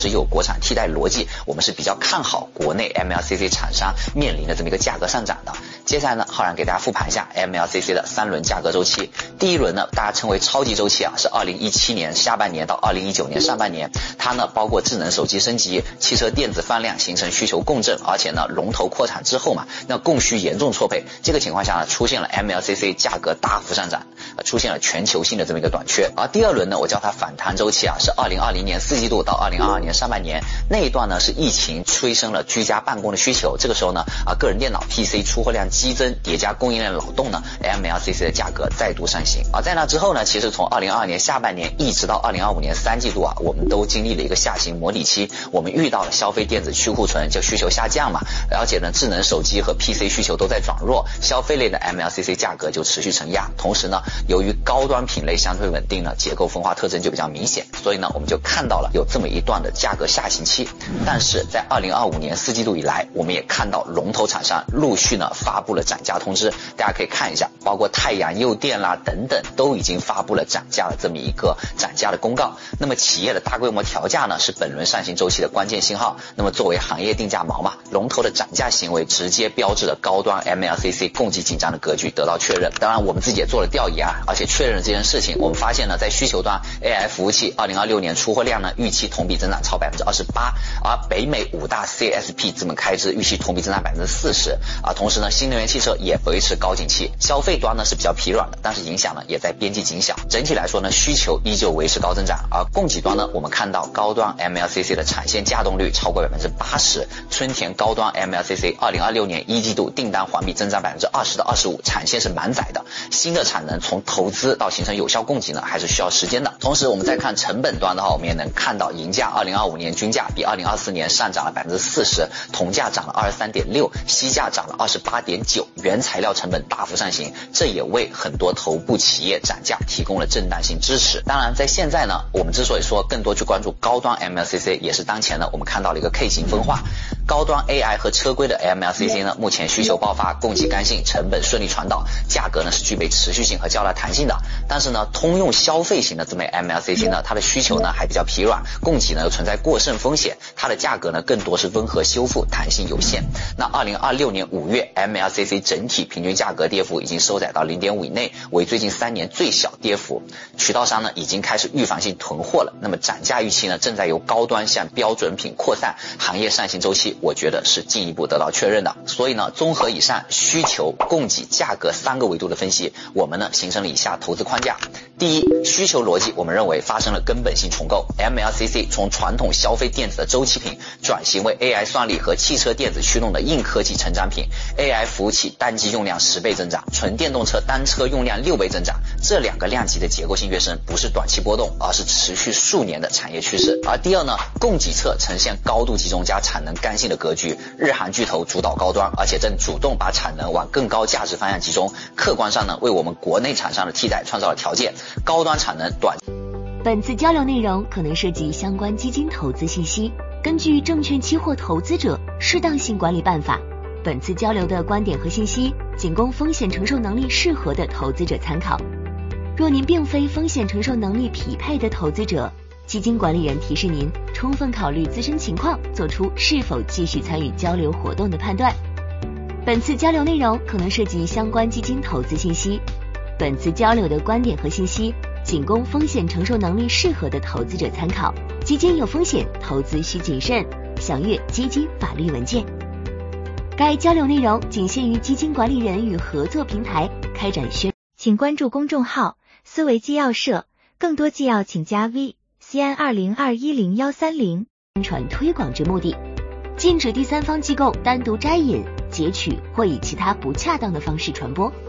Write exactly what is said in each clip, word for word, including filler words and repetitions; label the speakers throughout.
Speaker 1: 只有国产替代逻辑，我们是比较看好国内 M L C C 厂商面临的这么一个价格上涨的。接下来呢，浩然给大家复盘一下 M L C C 的三轮价格周期。第一轮呢，大家称为超级周期啊，是二零一七年下半年到二零一九年上半年，它呢包括智能手机升级、汽车电子放量形成需求共振，而且呢龙头扩产之后嘛，那供需严重错配，这个情况下呢，出现了 M L C C 价格大幅上涨，呃、出现了全球性的这么一个短缺。而第二轮呢，我叫它反弹周期啊，是二零二零年四季度到二零二二年上半年，那一段呢是疫情催生了居家办公的需求，这个时候呢啊个人电脑 P C 出货量激增，叠加供应链扰动呢 M L C C 的价格再度上行。而在那之后呢，其实从二零二二年下半年一直到二零二五年三季度啊，我们都经历了一个下行模拟期，我们遇到了消费电子去库存，就需求下降嘛，而且呢智能手机和 P C 需求都在转弱，消费类的 M L C C 价格就持续承压。同时呢，由于高端品类相对稳定呢，结构分化特征就比较明显，所以呢我们就看到了有这么一段的价格下行期。但是在二零二五年四季度以来，我们也看到龙头厂商陆续呢发布了涨价通知，大家可以看一下，包括太阳诱电啦等等都已经发布了涨价的这么一个涨价的公告。那么企业的大规模调价呢，是本轮上行周期的关键信号。那么作为行业定价锚嘛，龙头的涨价行为直接标志了高端 M L C C 供给紧张的格局得到确认。当然我们自己也做了调研啊，而且确认了这件事情。我们发现呢，在需求端 A I 服务器二零二六年出货量呢预期同比增长超 百分之二十八， 而北美五大 C S P 资本开支预期同比增长 百分之四十， 啊，同时呢新能源汽车也维持高景气，消费端呢是比较疲软的，但是影响呢也在边际紧小。整体来说呢，需求依旧维持高增长。而供给端呢，我们看到高端 M L C C 的产线稼动率超过 百分之八十， 春田高端 M L C C 二零二六年一季度订单环比增长 百分之二十到二十五， 产线是满载的。新的产能从投资到形成有效供给呢，还是需要时间的。同时我们再看成本端的话，我们也能看到银价二零二五年均价比二零二四年上涨了 百分之四十， 铜价涨了 二十三点六， 锡价涨了 二十八点九， 原材料成本大幅上行，这也为很多头部企业涨价提供了震荡性支持。当然在现在呢，我们之所以说更多去关注高端 M L C C， 也是当前呢我们看到了一个 K 型分化。高端 A I 和车规的 M L C C 呢，目前需求爆发，供给干性，成本顺利传导，价格呢是具备持续性和较大弹性的。但是呢，通用消费型的这么 M L C C 呢，它的需求呢还比较疲软，供给呢又存在过剩风险，它的价格呢更多是温和修复，弹性有限。那二零二六年五月 M L C C 整体平均价格跌幅已经收窄到 零点五 以内，为最近三年最小跌幅。渠道商呢已经开始预防性囤货了，那么涨价预期呢正在由高端向标准品扩散，行业上行周期我觉得是进一步得到确认的。所以呢，综合以上需求、供给、价格三个维度的分析，我们呢形成了以下投资框架。第一，需求逻辑我们认为发生了根本性重构， M L C C 从传统消费电子的周期品转型为 A I 算力和汽车电子驱动的硬科技成长品， A I 服务器单机用量十倍增长，纯电动车单车用量六倍增长，这两个量级的结构性跃升不是短期波动，而是持续数年的产业趋势。而第二呢，供给侧呈现高度集中加产能干性的格局，日韩巨头主导高端，而且正主动把产能往更高价值方向集中，客观上呢为我们国内厂商的替代创造了条件，高端产能短。
Speaker 2: 本次交流内容可能涉及相关基金投资信息，根据证券期货投资者适当性管理办法，本次交流的观点和信息仅供风险承受能力适合的投资者参考。若您并非风险承受能力匹配的投资者，基金管理人提示您充分考虑自身情况，做出是否继续参与交流活动的判断。本次交流内容可能涉及相关基金投资信息，本次交流的观点和信息仅供风险承受能力适合的投资者参考，基金有风险，投资需谨慎，详阅基金法律文件。该交流内容仅限于基金管理人与合作平台开展宣，
Speaker 3: 请关注公众号思维纪要社，更多纪要请加 V C N 二零二一零一三零
Speaker 2: 宣传推广之目的，禁止第三方机构单独摘引、截取或以其他不恰当的方式传播。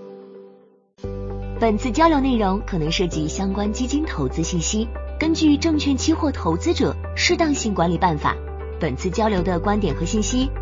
Speaker 2: 本次交流内容可能涉及相关基金投资信息，根据证券期货投资者适当性管理办法，本次交流的观点和信息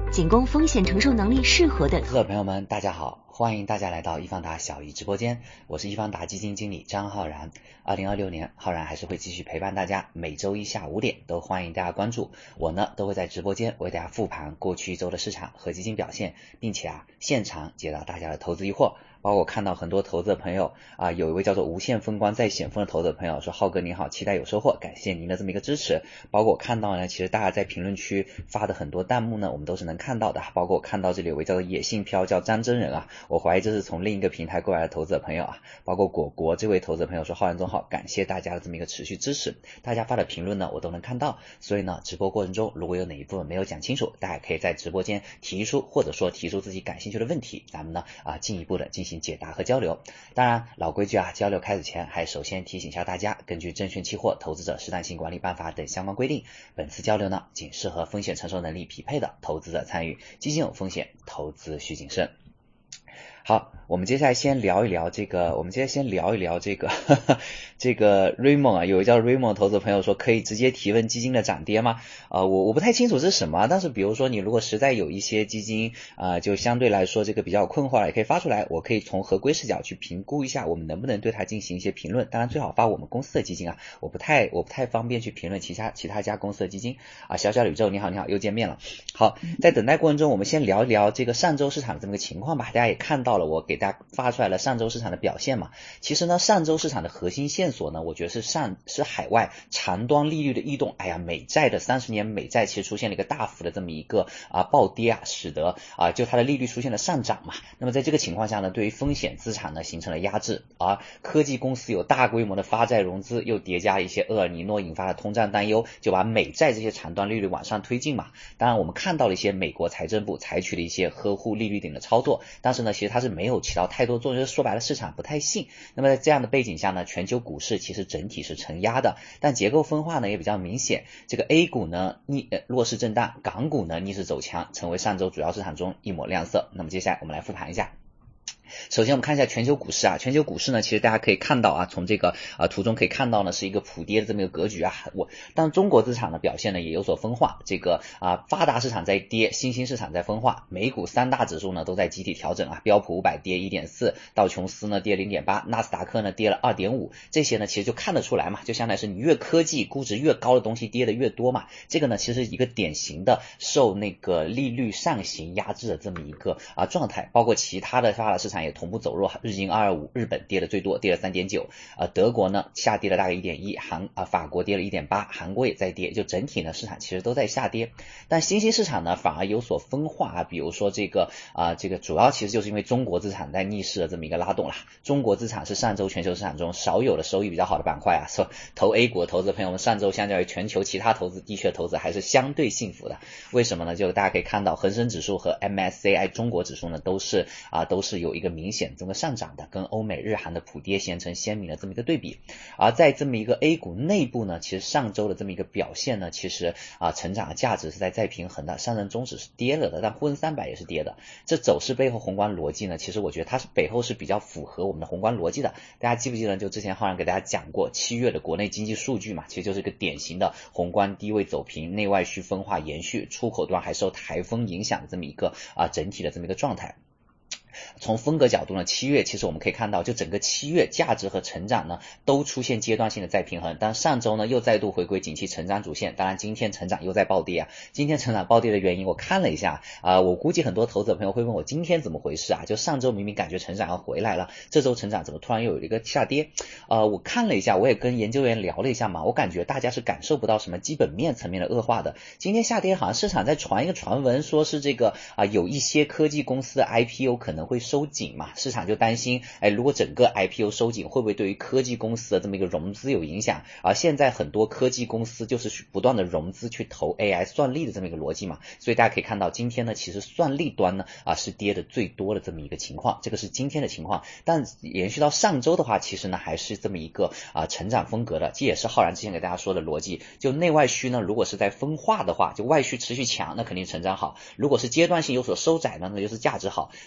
Speaker 2: 仅供风险承受能力适合的
Speaker 1: 投资者朋友们，大家好，欢迎大家来到易方达小易直播间，我是易方达基金经理张浩然。二零二六年，浩然还是会继续陪伴大家，每周一下午五点都欢迎大家关注我呢，都会在直播间为大家复盘过去一周的市场和基金表现，并且啊现场解答大家的投资疑惑。包括我看到很多投资的朋友啊，有一位叫做无限风光在险峰的投资的朋友说，浩哥您好，期待有收获，感谢您的这么一个支持。包括我看到呢，其实大家在评论区发的很多弹幕呢，我们都是能看到的。包括我看到这里有位叫做野性飘叫张真人啊，我怀疑这是从另一个平台过来的投资的朋友啊。包括果果这位投资的朋友说，浩然总好，感谢大家的这么一个持续支持，大家发的评论呢我都能看到，所以呢直播过程中如果有哪一部分没有讲清楚，大家可以在直播间提出，或者说提出自己感兴趣的问题，咱们呢啊进一步的进行解答和交流。当然老规矩啊，交流开始前还首先提醒一下大家，根据证券期货投资者适当性管理办法等相关规定，本次交流呢仅适合风险承受能力匹配的投资者参与，基金有风险，投资需谨慎。好，我们接下来先聊一聊这个，我们接下来先聊一聊这个呵呵这个 Raymond 啊，有一个叫 Raymond 投资朋友说，可以直接提问基金的涨跌吗？呃，我我不太清楚这是什么，但是比如说你如果实在有一些基金啊、呃，就相对来说这个比较困惑了，也可以发出来，我可以从合规视角去评估一下，我们能不能对它进行一些评论。当然最好发我们公司的基金啊，我不太我不太方便去评论其他其他家公司的基金啊。小小宇宙你好你好，又见面了。好，在等待过程中，我们先聊一聊这个上周市场的这么个情况吧。大家也看到了，我给大家发出来了上周市场的表现嘛。其实呢，上周市场的核心线索呢，我觉得是上是海外长端利率的异动。哎呀，美债的三十年美债其实出现了一个大幅的这么一个啊暴跌啊，使得啊就它的利率出现了上涨嘛。那么在这个情况下呢，对于风险资产呢形成了压制，而科技公司有大规模的发债融资，又叠加一些厄尔尼诺引发的通胀担忧，就把美债这些长端利率往上推进嘛。当然我们看到了一些美国财政部采取了一些呵护利率顶的操作，但是呢其实它是没有起到太多作用，说白了市场不太信。那么在这样的背景下呢，全球股市其实整体是承压的，但结构分化呢也比较明显。这个 A 股呢逆呃弱势震荡，港股呢逆势走强，成为上周主要市场中一抹亮色。那么接下来我们来复盘一下。首先我们看一下全球股市啊，全球股市呢，其实大家可以看到啊，从这个啊图中可以看到呢，是一个普跌的这么一个格局啊。我但中国资产的表现呢也有所分化，这个啊发达市场在跌，新兴市场在分化。美股三大指数呢都在集体调整啊，标普五百跌 一点四， 道琼斯呢跌 零点八， 纳斯达克呢跌了 二点五， 这些呢其实就看得出来嘛，就相当于是你越科技估值越高的东西跌的越多嘛。这个呢其实是一个典型的受那个利率上行压制的这么一个啊状态，包括其他的发达市场也同步走弱，日经二二五日本跌的最多，跌了 三点九， 呃德国呢下跌了大概 一点一， 韩啊法国跌了 一点八， 韩国也在跌，就整体呢市场其实都在下跌。但新兴市场呢反而有所分化啊，比如说这个啊这个主要其实就是因为中国资产在逆势的这么一个拉动啦。中国资产是上周全球市场中少有的收益比较好的板块啊，说投 A 股的投资朋友们上周相较于全球其他投资地区的投资还是相对幸福的。为什么呢？就大家可以看到恒生指数和 M S C I 中国指数呢都是啊都是有一个明显这么上涨的，跟欧美日韩的普跌形成鲜明的这么一个对比。而在这么一个 A 股内部呢，其实上周的这么一个表现呢，其实啊成长的价值是在再平衡的，上证综指是跌了的，但沪深三百也是跌的。这走势背后宏观逻辑呢，其实我觉得它是背后是比较符合我们的宏观逻辑的。大家记不记得就之前浩然给大家讲过七月的国内经济数据嘛，其实就是一个典型的宏观低位走平，内外需分化延续，出口端还受台风影响的这么一个啊整体的这么一个状态。从风格角度呢，七月其实我们可以看到，就整个七月价值和成长呢都出现阶段性的再平衡，但上周呢又再度回归景气成长主线。当然今天成长又在暴跌啊，今天成长暴跌的原因我看了一下啊、呃，我估计很多投资者朋友会问我今天怎么回事啊？就上周明明感觉成长要回来了，这周成长怎么突然又有一个下跌？呃，我看了一下，我也跟研究员聊了一下嘛，我感觉大家是感受不到什么基本面层面的恶化的。今天下跌好像市场在传一个传闻，说是这个啊、呃、有一些科技公司的 I P O 可能会收紧嘛，市场就担心，哎，如果整个 I P O 收紧，会不会对于科技公司的这么一个融资有影响？而现在很多科技公司就是不断的融资去投 A I 算力的这么一个逻辑嘛，所以大家可以看到，今天呢，其实算力端呢啊是跌的最多的这么一个情况，这个是今天的情况。但延续到上周的话，其实呢还是这么一个啊成长风格的，这也是浩然之前给大家说的逻辑。就内外需呢，如果是在分化的话，就外需持续强，那肯定成长好；如果是阶段性有所收窄呢，那就是价值好。但如果是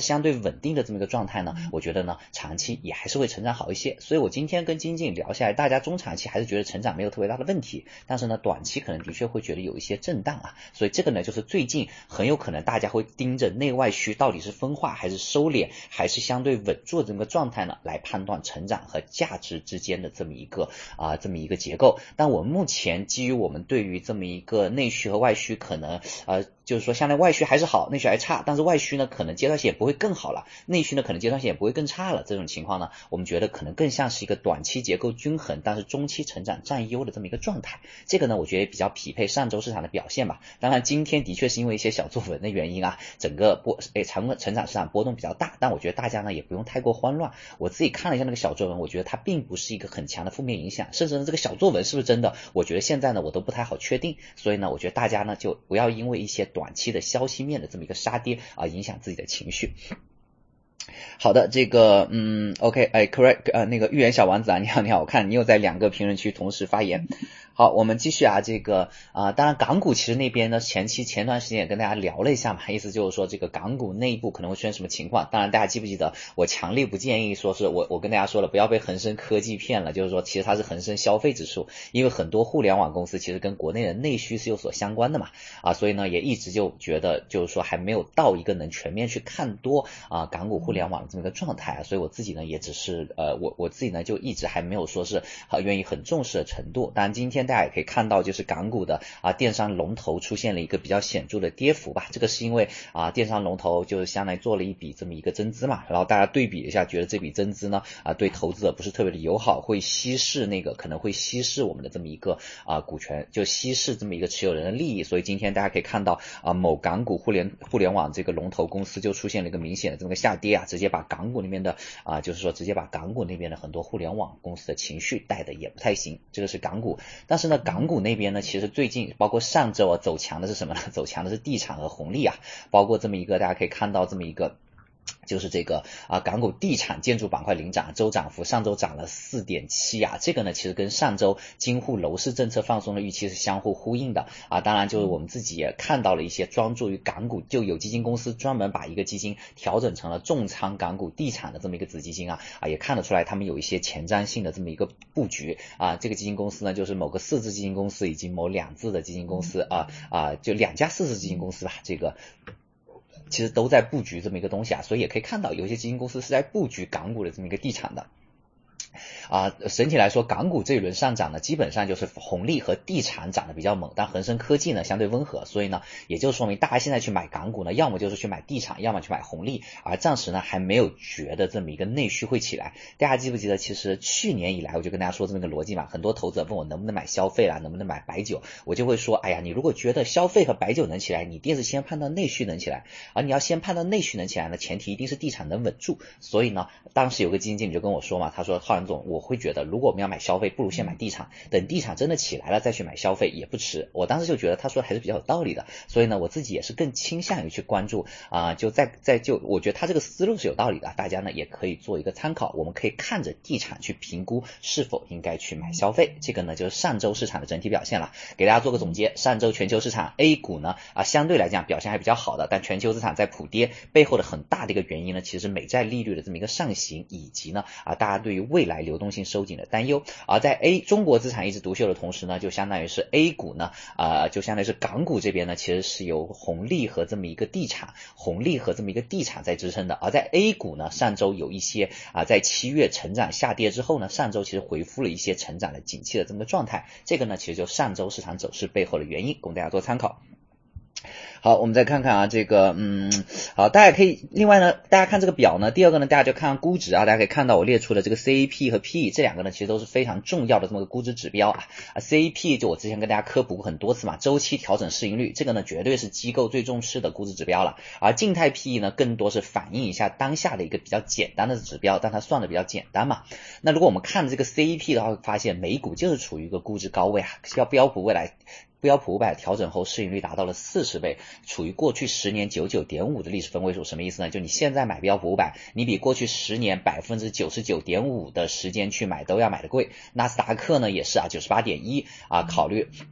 Speaker 1: 是相对稳定的这么一个状态呢，我觉得呢长期也还是会成长好一些。所以我今天跟金靖聊下来，大家中长期还是觉得成长没有特别大的问题，但是呢短期可能的确会觉得有一些震荡啊，所以这个呢就是最近很有可能大家会盯着内外需到底是分化还是收敛还是相对稳住的这么个状态呢，来判断成长和价值之间的这么一个啊、呃、这么一个结构。但我目前基于我们对于这么一个内需和外需可能呃就是说相对外需还是好，内需还差，但是外需呢可能阶段性也不会更好了，内需呢可能阶段性也不会更差了，这种情况呢我们觉得可能更像是一个短期结构均衡但是中期成长占优的这么一个状态。这个呢我觉得比较匹配上周市场的表现吧。当然今天的确是因为一些小作文的原因啊，整个波诶长成长市场波动比较大，但我觉得大家呢也不用太过慌乱。我自己看了一下那个小作文，我觉得它并不是一个很强的负面影响，甚至呢这个小作文是不是真的，我觉得现在呢我都不太好确定。所以呢我觉得大家呢就不要因为一些短期的消息面的这么一个杀跌啊、呃、影响自己的情绪。好的，这个嗯 OK 哎 correct 呃那个预言小王子啊，你好你好，我看你又在两个评论区同时发言。好，我们继续啊，这个啊、呃，当然港股其实那边呢，前期前段时间也跟大家聊了一下嘛，意思就是说这个港股内部可能会出现什么情况。当然大家记不记得，我强烈不建议说是我我跟大家说了，不要被恒生科技骗了，就是说其实它是恒生消费指数，因为很多互联网公司其实跟国内的内需是有所相关的嘛，啊，所以呢也一直就觉得就是说还没有到一个能全面去看多啊港股互联网的这么一个状态啊，所以我自己呢也只是呃我我自己呢就一直还没有说是呃愿意很重视的程度。当然今天大家也可以看到，就是港股的啊电商龙头出现了一个比较显著的跌幅吧，这个是因为啊电商龙头就是相当于做了一笔这么一个增资嘛，然后大家对比一下，觉得这笔增资呢啊对投资者不是特别的友好，会稀释那个可能会稀释我们的这么一个啊股权，就稀释这么一个持有人的利益。所以今天大家可以看到啊某港股互联互联网这个龙头公司就出现了一个明显的这么个下跌啊，直接把港股那边的啊就是说直接把港股那边的很多互联网公司的情绪带的也不太行，这个是港股。但是呢港股那边呢其实最近包括上周啊走强的是什么呢？走强的是地产和红利啊，包括这么一个大家可以看到这么一个就是这个啊港股地产建筑板块领涨，周涨幅上周涨了 四点七 啊，这个呢其实跟上周京沪楼市政策放松的预期是相互呼应的啊。当然就是我们自己也看到了一些专注于港股，就有基金公司专门把一个基金调整成了重仓港股地产的这么一个子基金啊啊，也看得出来他们有一些前瞻性的这么一个布局啊。这个基金公司呢就是某个四字基金公司以及某两字的基金公司啊啊，就两家四字基金公司吧，这个其实都在布局这么一个东西啊，所以也可以看到有一些基金公司是在布局港股的这么一个地产的。啊，整体来说港股这一轮上涨呢基本上就是红利和地产涨得比较猛，但恒生科技呢相对温和，所以呢也就说明大家现在去买港股呢要么就是去买地产，要么去买红利，而暂时呢还没有觉得这么一个内需会起来。大家记不记得其实去年以来我就跟大家说这么一个逻辑嘛，很多投资者问我能不能买消费啦，能不能买白酒，我就会说哎呀你如果觉得消费和白酒能起来，你一定是先判断内需能起来，而你要先判断内需能起来呢前提一定是地产能稳住。所以呢当时有个基金经理就跟我说嘛，他说浩然总，我会觉得如果我们要买消费不如先买地产，等地产真的起来了再去买消费也不迟。我当时就觉得他说的还是比较有道理的，所以呢我自己也是更倾向于去关注啊、呃，就在在就我觉得他这个思路是有道理的，大家呢也可以做一个参考，我们可以看着地产去评估是否应该去买消费。这个呢就是上周市场的整体表现了，给大家做个总结。上周全球市场 A 股呢啊相对来讲表现还比较好的，但全球资产在普跌背后的很大的一个原因呢其实是美债利率的这么一个上行，以及呢啊大家对于未来流动性收紧的担忧。而在 A 中国资产一枝独秀的同时呢，就相当于是 A 股呢啊、呃、就相当于是港股这边呢其实是由红利和这么一个地产红利和这么一个地产在支撑的。而在 A 股呢上周有一些啊、呃、在七月成长下跌之后呢，上周其实回复了一些成长的景气的这么个状态，这个呢其实就上周市场走势背后的原因，供大家做参考。好，我们再看看啊，这个嗯，好，大家可以另外呢，大家看这个表呢，第二个呢，大家就看估值啊，大家可以看到我列出了这个 C A P 和 P E 这两个呢，其实都是非常重要的这么个估值指标啊。啊 C A P 就我之前跟大家科普过很多次嘛，周期调整市盈率，这个呢绝对是机构最重视的估值指标了。而静态 P E 呢，更多是反映一下当下的一个比较简单的指标，但它算的比较简单嘛。那如果我们看这个 C A P 的话，会发现美股就是处于一个估值高位啊，要标普未来。标普五百调整后市盈率达到了四十倍，处于过去十年 九十九点五 的历史分位数。什么意思呢？就你现在买标普五百，你比过去十年 百分之九十九点五 的时间去买都要买的贵。纳斯达克呢也是啊 九十八点一 啊，考虑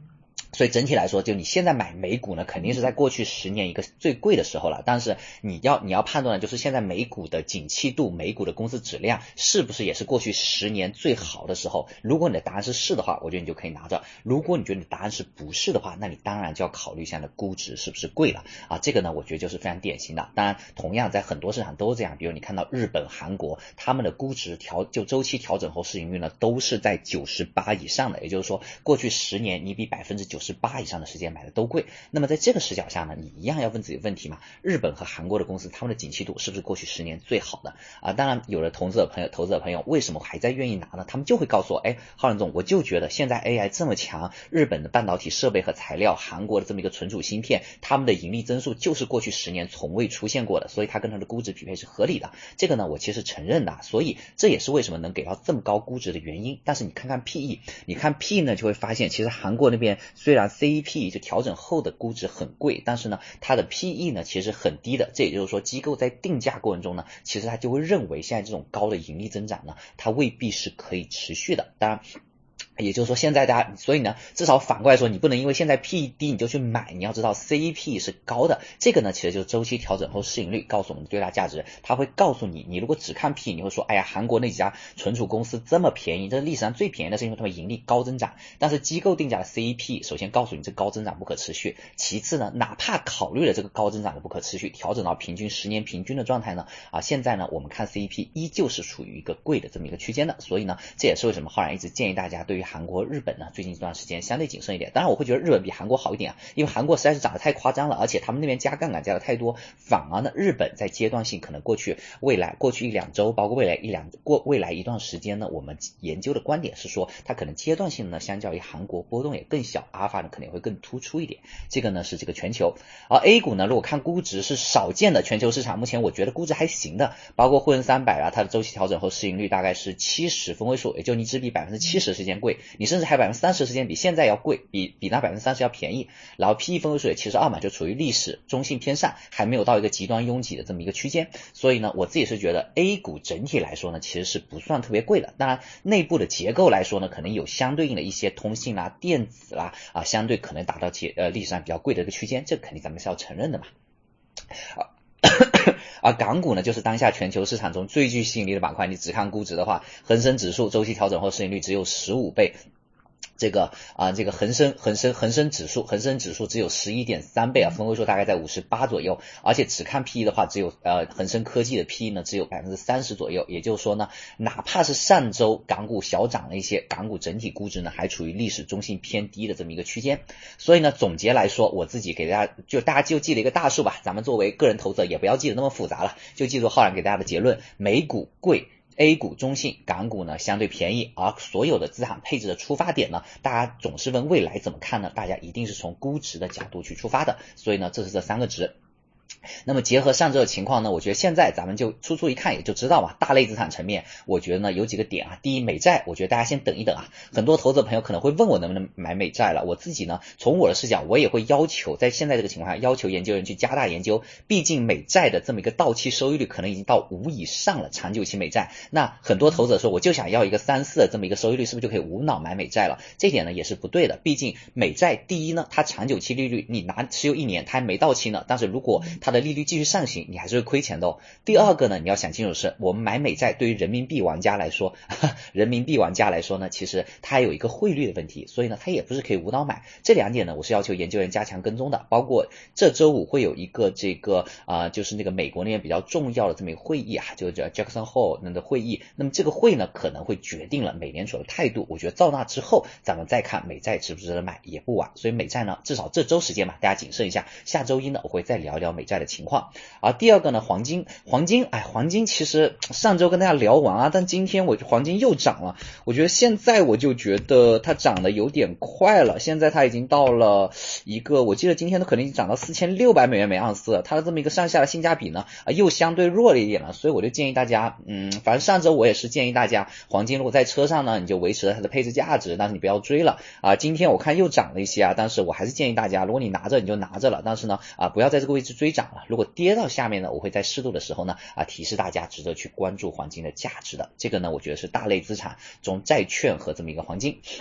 Speaker 1: 所以整体来说，就你现在买美股呢，肯定是在过去十年一个最贵的时候了。但是你要你要判断的就是现在美股的景气度、美股的公司质量是不是也是过去十年最好的时候。如果你的答案是是的话，我觉得你就可以拿着；如果你觉得你的答案是不是的话，那你当然就要考虑现在的估值是不是贵了啊。这个呢，我觉得就是非常典型的。当然，同样在很多市场都这样，比如你看到日本、韩国，他们的估值调就周期调整后市盈率呢，都是在九十八以上的。也就是说，过去十年你比百分之九十八以上的时间买的都贵。那么在这个视角下呢，你一样要问自己问题嘛，日本和韩国的公司他们的景气度是不是过去十年最好的啊？当然有的投资者朋友投资者朋友为什么还在愿意拿呢？他们就会告诉我，哎，浩然总，我就觉得现在 A I 这么强，日本的半导体设备和材料，韩国的这么一个存储芯片，他们的盈利增速就是过去十年从未出现过的，所以它跟它的估值匹配是合理的。这个呢我其实承认的，所以这也是为什么能给到这么高估值的原因。但是你看看 P E， 你看 P E 呢就会发现，其实韩国那边虽然 C E P 就调整后的估值很贵，但是呢它的 P E 呢其实很低的。这也就是说，机构在定价过程中呢，其实它就会认为现在这种高的盈利增长呢，它未必是可以持续的。当然也就是说现在大家，所以呢至少反过来说，你不能因为现在 P E 低你就去买，你要知道 C E P 是高的。这个呢其实就是周期调整后市盈率告诉我们的最大价值。它会告诉你，你如果只看 P E， 你会说，哎呀，韩国那几家存储公司这么便宜，这是历史上最便宜的，是因为他们盈利高增长。但是机构定价的 C E P 首先告诉你这高增长不可持续，其次呢哪怕考虑了这个高增长的不可持续，调整到平均十年平均的状态呢，啊现在呢我们看 C E P 依旧是处于一个贵的这么一个区间的。所以呢这也是为什么浩然一直建议大家对于韩国、日本呢最近这段时间相对谨慎一点。当然我会觉得日本比韩国好一点啊，因为韩国实在是涨得太夸张了，而且他们那边加杠杆加的太多，反而呢日本在阶段性可能过去未来过去一两周，包括未来一两过未来一段时间呢，我们研究的观点是说，它可能阶段性呢相较于韩国波动也更小，阿尔法呢可能也会更突出一点。这个呢是这个全球。而 A 股呢，如果看估值是少见的全球市场，目前我觉得估值还行的，包括沪深三百啊，它的周期调整后市盈率大概是七十分位数，也就你只比百分之七十时间贵，你甚至还百分之三十时间比现在要贵，比比那百分之三十要便宜。然后 P E 分位数也七十二嘛，就处于历史中性偏上，还没有到一个极端拥挤的这么一个区间。所以呢，我自己是觉得 A 股整体来说呢，其实是不算特别贵的。当然，内部的结构来说呢，可能有相对应的一些通信啦、电子啦啊，相对可能达到其呃历史上比较贵的一个区间，这个肯定咱们是要承认的嘛。啊而港股呢，就是当下全球市场中最具吸引力的板块。你只看估值的话，恒生指数周期调整后市盈率只有十五倍。这个啊，这个恒生恒生恒生指数，恒生指数只有 十一点三 倍啊，分位数大概在五十八左右，而且只看 P E 的话，只有呃恒生科技的 P E 呢只有 百分之三十 左右。也就是说呢，哪怕是上周港股小涨了一些，港股整体估值呢还处于历史中性偏低的这么一个区间。所以呢，总结来说，我自己给大家就大家就记了一个大数吧，咱们作为个人投资者也不要记得那么复杂了，就记住浩然给大家的结论：美股贵。A 股中性，港股呢相对便宜，而所有的资产配置的出发点呢，大家总是问未来怎么看呢？大家一定是从估值的角度去出发的，所以呢，这是这三个值。那么结合上周的情况呢，我觉得现在咱们就粗粗一看也就知道嘛，大类资产层面，我觉得呢有几个点啊。第一，美债，我觉得大家先等一等啊。很多投资者朋友可能会问我能不能买美债了，我自己呢，从我的视角，我也会要求在现在这个情况下，要求研究人去加大研究，毕竟美债的这么一个到期收益率可能已经到五以上了，长久期美债。那很多投资者说，我就想要一个三四的这么一个收益率，是不是就可以无脑买美债了？这点呢也是不对的，毕竟美债第一呢，它长久期利率你拿持有一年，它还没到期呢，但是如果它的利率继续上行，你还是会亏钱的哦。第二个呢，你要想清楚是，我们买美债对于人民币玩家来说，人民币玩家来说呢，其实它有一个汇率的问题，所以呢，它也不是可以无脑买。这两点呢，我是要求研究员加强跟踪的。包括这周五会有一个这个啊、呃，就是那个美国那边比较重要的这么一个会议啊，就是叫 Jackson Hole 那的会议。那么这个会呢，可能会决定了美联储的态度。我觉得到那之后，咱们再看美债值不值得买也不晚。所以美债呢，至少这周时间嘛，大家谨慎一下。下周一呢，我会再聊一聊美债的情况。而第二个呢，黄金，黄金，哎，黄金其实上周跟大家聊完啊，但今天我黄金又涨了。我觉得现在我就觉得它涨得有点快了，现在它已经到了一个，我记得今天都可能已经涨到四千六百美元每盎司了，它的这么一个上下的性价比呢，啊，又相对弱了一点了，所以我就建议大家，嗯，反正上周我也是建议大家，黄金如果在车上呢，你就维持了它的配置价值，但是你不要追了啊。今天我看又涨了一些啊，但是我还是建议大家，如果你拿着你就拿着了，但是呢，啊，不要在这个位置追涨了。如果跌到下面呢，我会在适度的时候呢，啊，提示大家值得去关注黄金的价值的。这个呢，我觉得是大类资产中债券和这么一个黄金。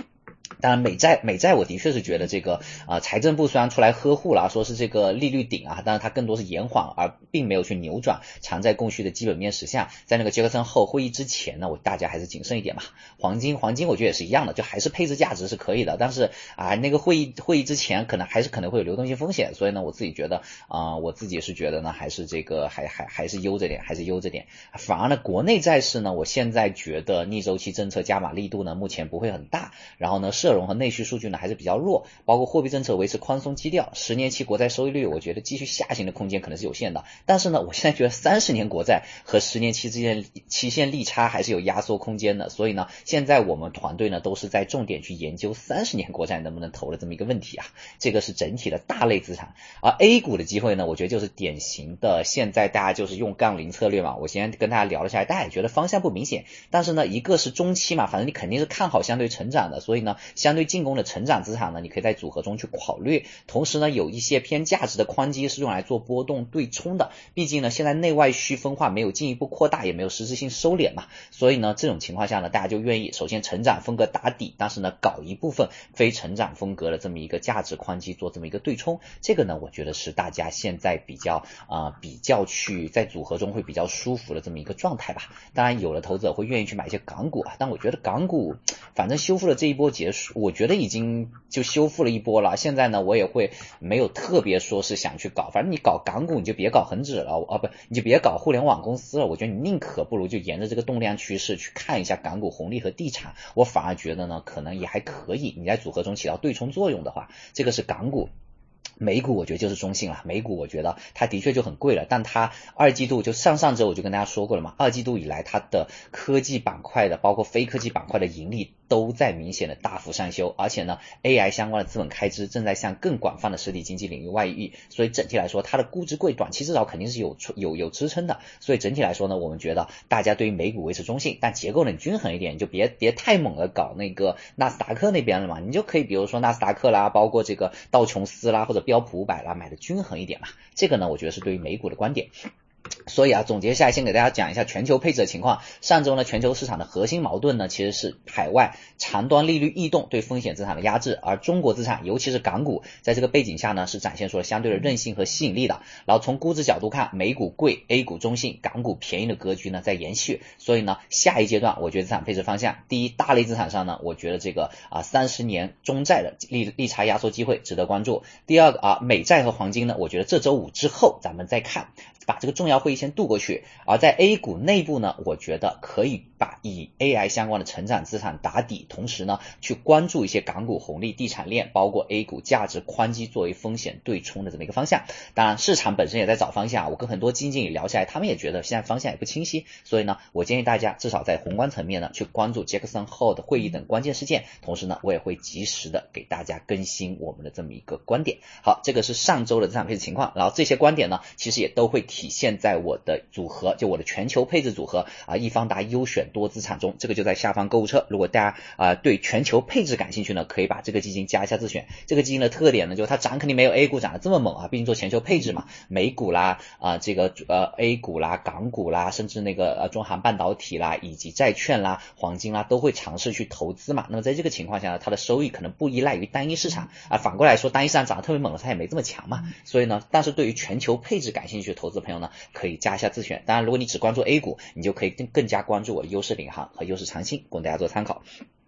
Speaker 1: 当然美债美债我的确是觉得这个啊、呃、财政部虽然出来呵护了，说是这个利率顶啊，但是它更多是延缓，而并没有去扭转偿债供需的基本面实相。在那个杰克森后会议之前呢，我大家还是谨慎一点嘛。黄金黄金我觉得也是一样的，就还是配置价值是可以的，但是啊那个会议会议之前可能还是可能会有流动性风险，所以呢我自己觉得啊、呃、我自己是觉得呢还是这个还还还是悠着点，还是悠着点。反而呢国内债市呢，我现在觉得逆周期政策加码力度呢目前不会很大，然后呢社融和内需数据呢还是比较弱，包括货币政策维持宽松基调，十年期国债收益率我觉得继续下行的空间可能是有限的，但是呢我现在觉得三十年国债和十年期之间期限利差还是有压缩空间的，所以呢现在我们团队呢都是在重点去研究三十年国债能不能投的这么一个问题啊，这个是整体的大类资产。而 A 股的机会呢，我觉得就是典型的现在大家就是用杠铃策略嘛，我先跟大家聊了下来，大家也觉得方向不明显，但是呢一个是中期嘛，反正你肯定是看好相对成长的，所以呢相对进攻的成长资产呢，你可以在组合中去考虑。同时呢，有一些偏价值的宽基是用来做波动对冲的，毕竟呢，现在内外需分化没有进一步扩大，也没有实质性收敛嘛，所以呢，这种情况下呢，大家就愿意首先成长风格打底，但是呢，搞一部分非成长风格的这么一个价值宽基做这么一个对冲，这个呢，我觉得是大家现在比较啊、呃、比较去在组合中会比较舒服的这么一个状态吧。当然，有的投资者会愿意去买一些港股啊，但我觉得港股反正修复了这一波结束，我觉得已经就修复了一波了。现在呢，我也会没有特别说是想去搞，反正你搞港股你就别搞恒指了啊，不，你就别搞互联网公司了。我觉得你宁可不如就沿着这个动量趋势去看一下港股红利和地产。我反而觉得呢，可能也还可以。你在组合中起到对冲作用的话，这个是港股。美股我觉得就是中性了，美股我觉得它的确就很贵了，但它二季度就上上周我就跟大家说过了嘛，二季度以来它的科技板块的包括非科技板块的盈利都在明显的大幅上修，而且呢 A I 相关的资本开支正在向更广泛的实体经济领域外溢，所以整体来说它的估值贵，短期至少肯定是有有有支撑的，所以整体来说呢，我们觉得大家对于美股维持中性，但结构呢均衡一点，你就别别太猛的搞那个纳斯达克那边了嘛，你就可以比如说纳斯达克啦，包括这个道琼斯啦或者标普五百啦，买的均衡一点嘛，这个呢我觉得是对于美股的观点。所以啊，总结下来，先给大家讲一下全球配置的情况。上周呢，全球市场的核心矛盾呢，其实是海外长端利率异动对风险资产的压制，而中国资产，尤其是港股，在这个背景下呢，是展现出了相对的韧性和吸引力的。然后从估值角度看，美股贵 ，A 股中性，港股便宜的格局呢在延续。所以呢，下一阶段我觉得资产配置方向，第一，大类资产上呢，我觉得这个啊三十年中债的利利差压缩机会值得关注。第二个啊，美债和黄金呢，我觉得这周五之后咱们再看，把这个重要会议先度过去。而在 A 股内部呢，我觉得可以把以 A I 相关的成长资产打底，同时呢去关注一些港股红利、地产链，包括 A 股价值宽基作为风险对冲的这么一个方向。当然市场本身也在找方向，我跟很多基金经理聊下来，他们也觉得现在方向也不清晰，所以呢我建议大家至少在宏观层面呢去关注杰克森后的会议等关键事件，同时呢我也会及时的给大家更新我们的这么一个观点。好，这个是上周的资产配置情况，然后这些观点呢其实也都会体现在我的组合，就我的全球配置组合啊，易方达优选多资产中，这个就在下方购物车。如果大家啊对全球配置感兴趣呢，可以把这个基金加一下自选。这个基金的特点呢，就是它涨肯定没有 A 股涨得这么猛啊，毕竟做全球配置嘛，美股啦啊这个呃 A 股啦、港股啦，甚至那个呃中航半导体啦，以及债券啦、黄金啦，都会尝试去投资嘛。那么在这个情况下呢，它的收益可能不依赖于单一市场啊，反过来说单一市场涨得特别猛了，它也没这么强嘛。所以呢，但是对于全球配置感兴趣的投资朋友呢，可以加一下自选。当然如果你只关注 A 股，你就可以更更加关注我的优势领航和优势长新，供大家做参考。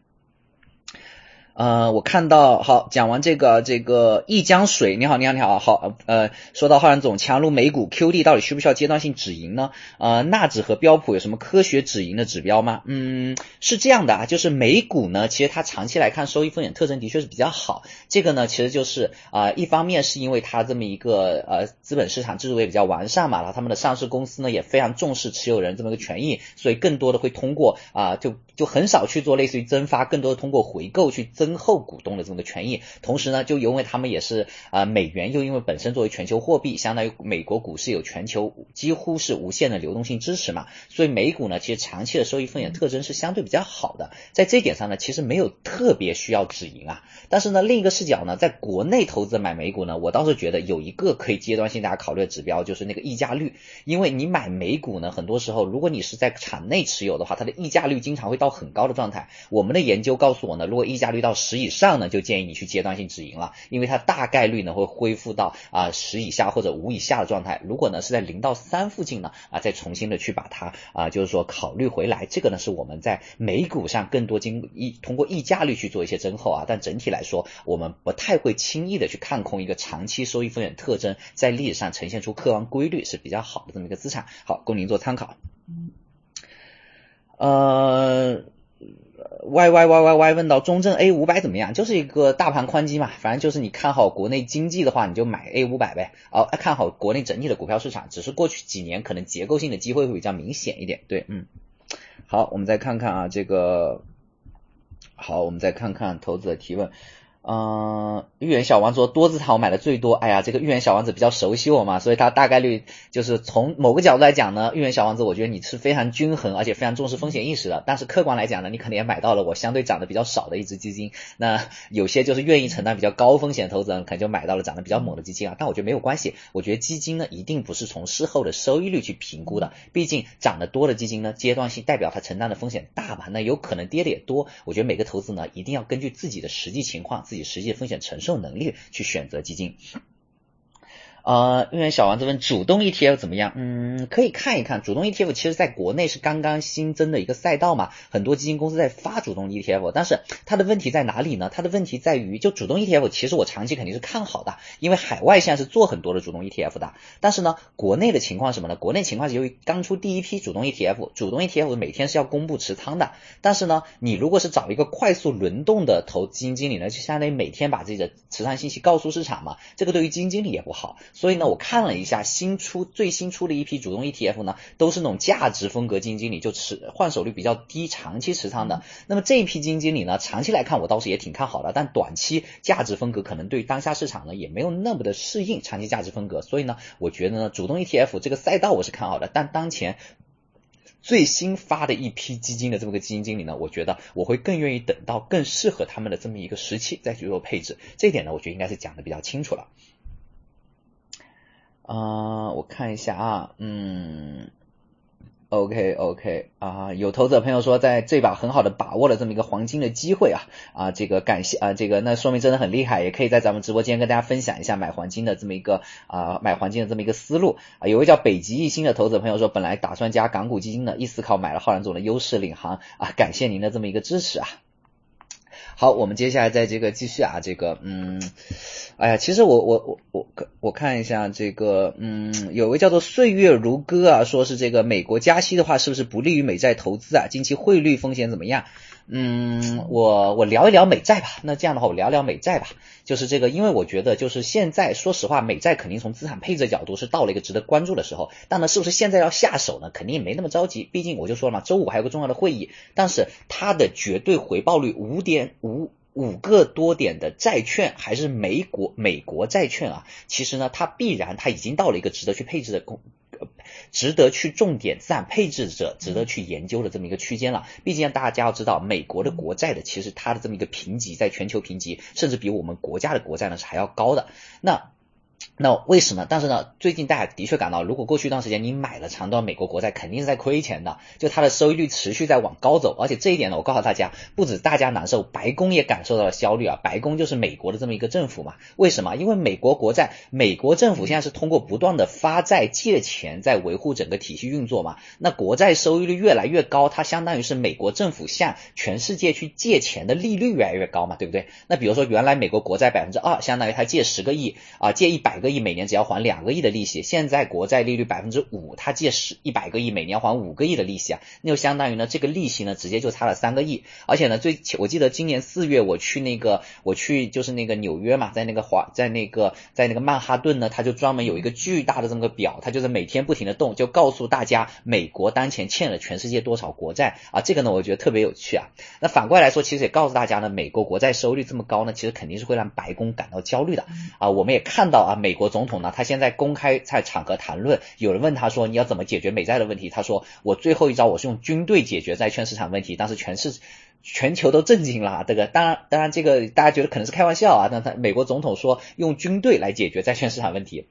Speaker 1: 呃，我看到好，讲完这个这个一江水，你好你好你好，好呃，说到浩然总强入美股 Q D 到底需不需要阶段性止盈呢？呃，纳指和标普有什么科学止盈的指标吗？嗯，是这样的啊，就是美股呢，其实它长期来看收益风险特征的确是比较好。这个呢，其实就是啊、呃，一方面是因为它这么一个呃资本市场制度也比较完善嘛，然后他们的上市公司呢也非常重视持有人这么一个权益，所以更多的会通过啊、呃、就就很少去做类似于增发，更多的通过回购去增厚股东的这么个权益。同时呢，就因为他们也是啊、呃、美元又因为本身作为全球货币，相当于美国股市有全球几乎是无限的流动性支持嘛，所以美股呢其实长期的收益风险特征是相对比较好的。在这一点上呢，其实没有特别需要止盈啊。但是呢，另一个视角呢，在国内投资买美股呢，我倒是觉得有一个可以阶段性大家考虑的指标，就是那个溢价率。因为你买美股呢，很多时候如果你是在场内持有的话，它的溢价率经常会到很高的状态。我们的研究告诉我呢，如果溢价率到到十以上呢，就建议你去阶段性止盈了，因为它大概率呢会恢复到啊十以下或者五以下的状态。如果呢是在零到三附近呢啊，再重新的去把它啊就是说考虑回来，这个呢是我们在美股上更多经溢通过溢价率去做一些增厚啊，但整体来说我们不太会轻易的去看空一个长期收益风险特征在历史上呈现出客观规律是比较好的这么一个资产。好，供您做参考。呃Y Y Y Y Y 问到中证 A 五百 怎么样？就是一个大盘宽基嘛，反正就是你看好国内经济的话，你就买 A 五百 呗。哦，看好国内整体的股票市场，只是过去几年可能结构性的机会会比较明显一点。对，嗯。好，我们再看看啊，这个，好，我们再看看投资者提问。嗯，豫园小王说多字堂我买的最多，哎呀，这个豫园小王子比较熟悉我嘛，所以他大概率就是从某个角度来讲呢，豫园小王子我觉得你是非常均衡而且非常重视风险意识的，但是客观来讲呢，你可能也买到了我相对涨得比较少的一只基金，那有些就是愿意承担比较高风险投资人可能就买到了涨得比较猛的基金啊，但我觉得没有关系，我觉得基金呢一定不是从事后的收益率去评估的，毕竟涨得多的基金呢阶段性代表它承担的风险大嘛，那有可能跌的也多，我觉得每个投资呢一定要根据自己的实际情况自己实际的风险承受能力去选择基金。呃，因为小王子问主动 E T F 怎么样？嗯，可以看一看。主动 E T F 其实在国内是刚刚新增的一个赛道嘛，很多基金公司在发主动 E T F， 但是它的问题在哪里呢？它的问题在于，就主动 E T F 其实我长期肯定是看好的，因为海外现在是做很多的主动 E T F 的，但是呢，国内的情况是什么呢？国内情况是由于刚出第一批主动 E T F， 主动 E T F 每天是要公布持仓的，但是呢，你如果是找一个快速轮动的投基金经理呢，就相当于每天把自己的持仓信息告诉市场嘛，这个对于基金经理也不好，所以呢，我看了一下新出最新出的一批主动 E T F 呢，都是那种价值风格基金经理，就持换手率比较低，长期持仓的。那么这一批基金经理呢，长期来看我倒是也挺看好的，但短期价值风格可能对当下市场呢也没有那么的适应长期价值风格，所以呢，我觉得呢，主动 E T F 这个赛道我是看好的，但当前最新发的一批基金的这么个基金经理呢，我觉得我会更愿意等到更适合他们的这么一个时期再去做配置，这一点呢，我觉得应该是讲的比较清楚了。啊、呃，我看一下啊，嗯 ，OK OK 啊、呃，有投资者朋友说在这把很好的把握了这么一个黄金的机会啊啊、呃，这个感谢啊、呃，这个那说明真的很厉害，也可以在咱们直播间跟大家分享一下买黄金的这么一个啊、呃、买黄金的这么一个思路啊。有位叫北极一星的投资者朋友说，本来打算加港股基金的，一思考买了浩然总的优势领航啊，感谢您的这么一个支持啊。好，我们接下来在这个继续啊，这个嗯，哎呀，其实我我我我我看一下这个嗯，有位叫做岁月如歌啊，说是这个美国加息的话，是不是不利于美债投资啊？近期汇率风险怎么样？嗯，我我聊一聊美债吧。那这样的话，我聊聊美债吧。就是这个，因为我觉得就是现在，说实话，美债肯定从资产配置角度是到了一个值得关注的时候。但呢，是不是现在要下手呢？肯定也没那么着急。毕竟我就说了嘛，周五还有个重要的会议，但是它的绝对回报率五点五。五个多点的债券还是美国美国债券啊，其实呢它必然它已经到了一个值得去配置的值得去重点资产配置者值得去研究的这么一个区间了。毕竟大家要知道，美国的国债的其实它的这么一个评级在全球评级甚至比我们国家的国债呢是还要高的。那那为什么？但是呢，最近大家的确感到，如果过去一段时间你买了长端美国国债，肯定是在亏钱的，就它的收益率持续在往高走，而且这一点呢，我告诉大家，不止大家难受，白宫也感受到了焦虑啊。白宫就是美国的这么一个政府嘛，为什么？因为美国国债，美国政府现在是通过不断的发债借钱在维护整个体系运作嘛，那国债收益率越来越高，它相当于是美国政府向全世界去借钱的利率越来越高嘛，对不对？那比如说原来美国国债 百分之二， 相当于它借十个亿啊，借一百个亿每年只要还两个亿的利息，现在国债利率 百分之五， 它借一百个亿每年还五个亿的利息啊，那就相当于呢这个利息呢直接就差了三个亿。而且呢最我记得今年四月我去那个我去就是那个纽约嘛，在那个华在那个在那个曼哈顿呢，它就专门有一个巨大的这么个表，它就是每天不停的动，就告诉大家美国当前欠了全世界多少国债啊，这个呢我觉得特别有趣啊。那反过来说，其实也告诉大家呢，美国国债收益率这么高呢，其实肯定是会让白宫感到焦虑的啊。我们也看到啊，美国总统呢，他现在公开在场合谈论，有人问他说你要怎么解决美债的问题，他说我最后一招我是用军队解决债券市场问题，当时全是全球都震惊了。这个当然当然这个大家觉得可能是开玩笑啊，但他美国总统说用军队来解决债券市场问题，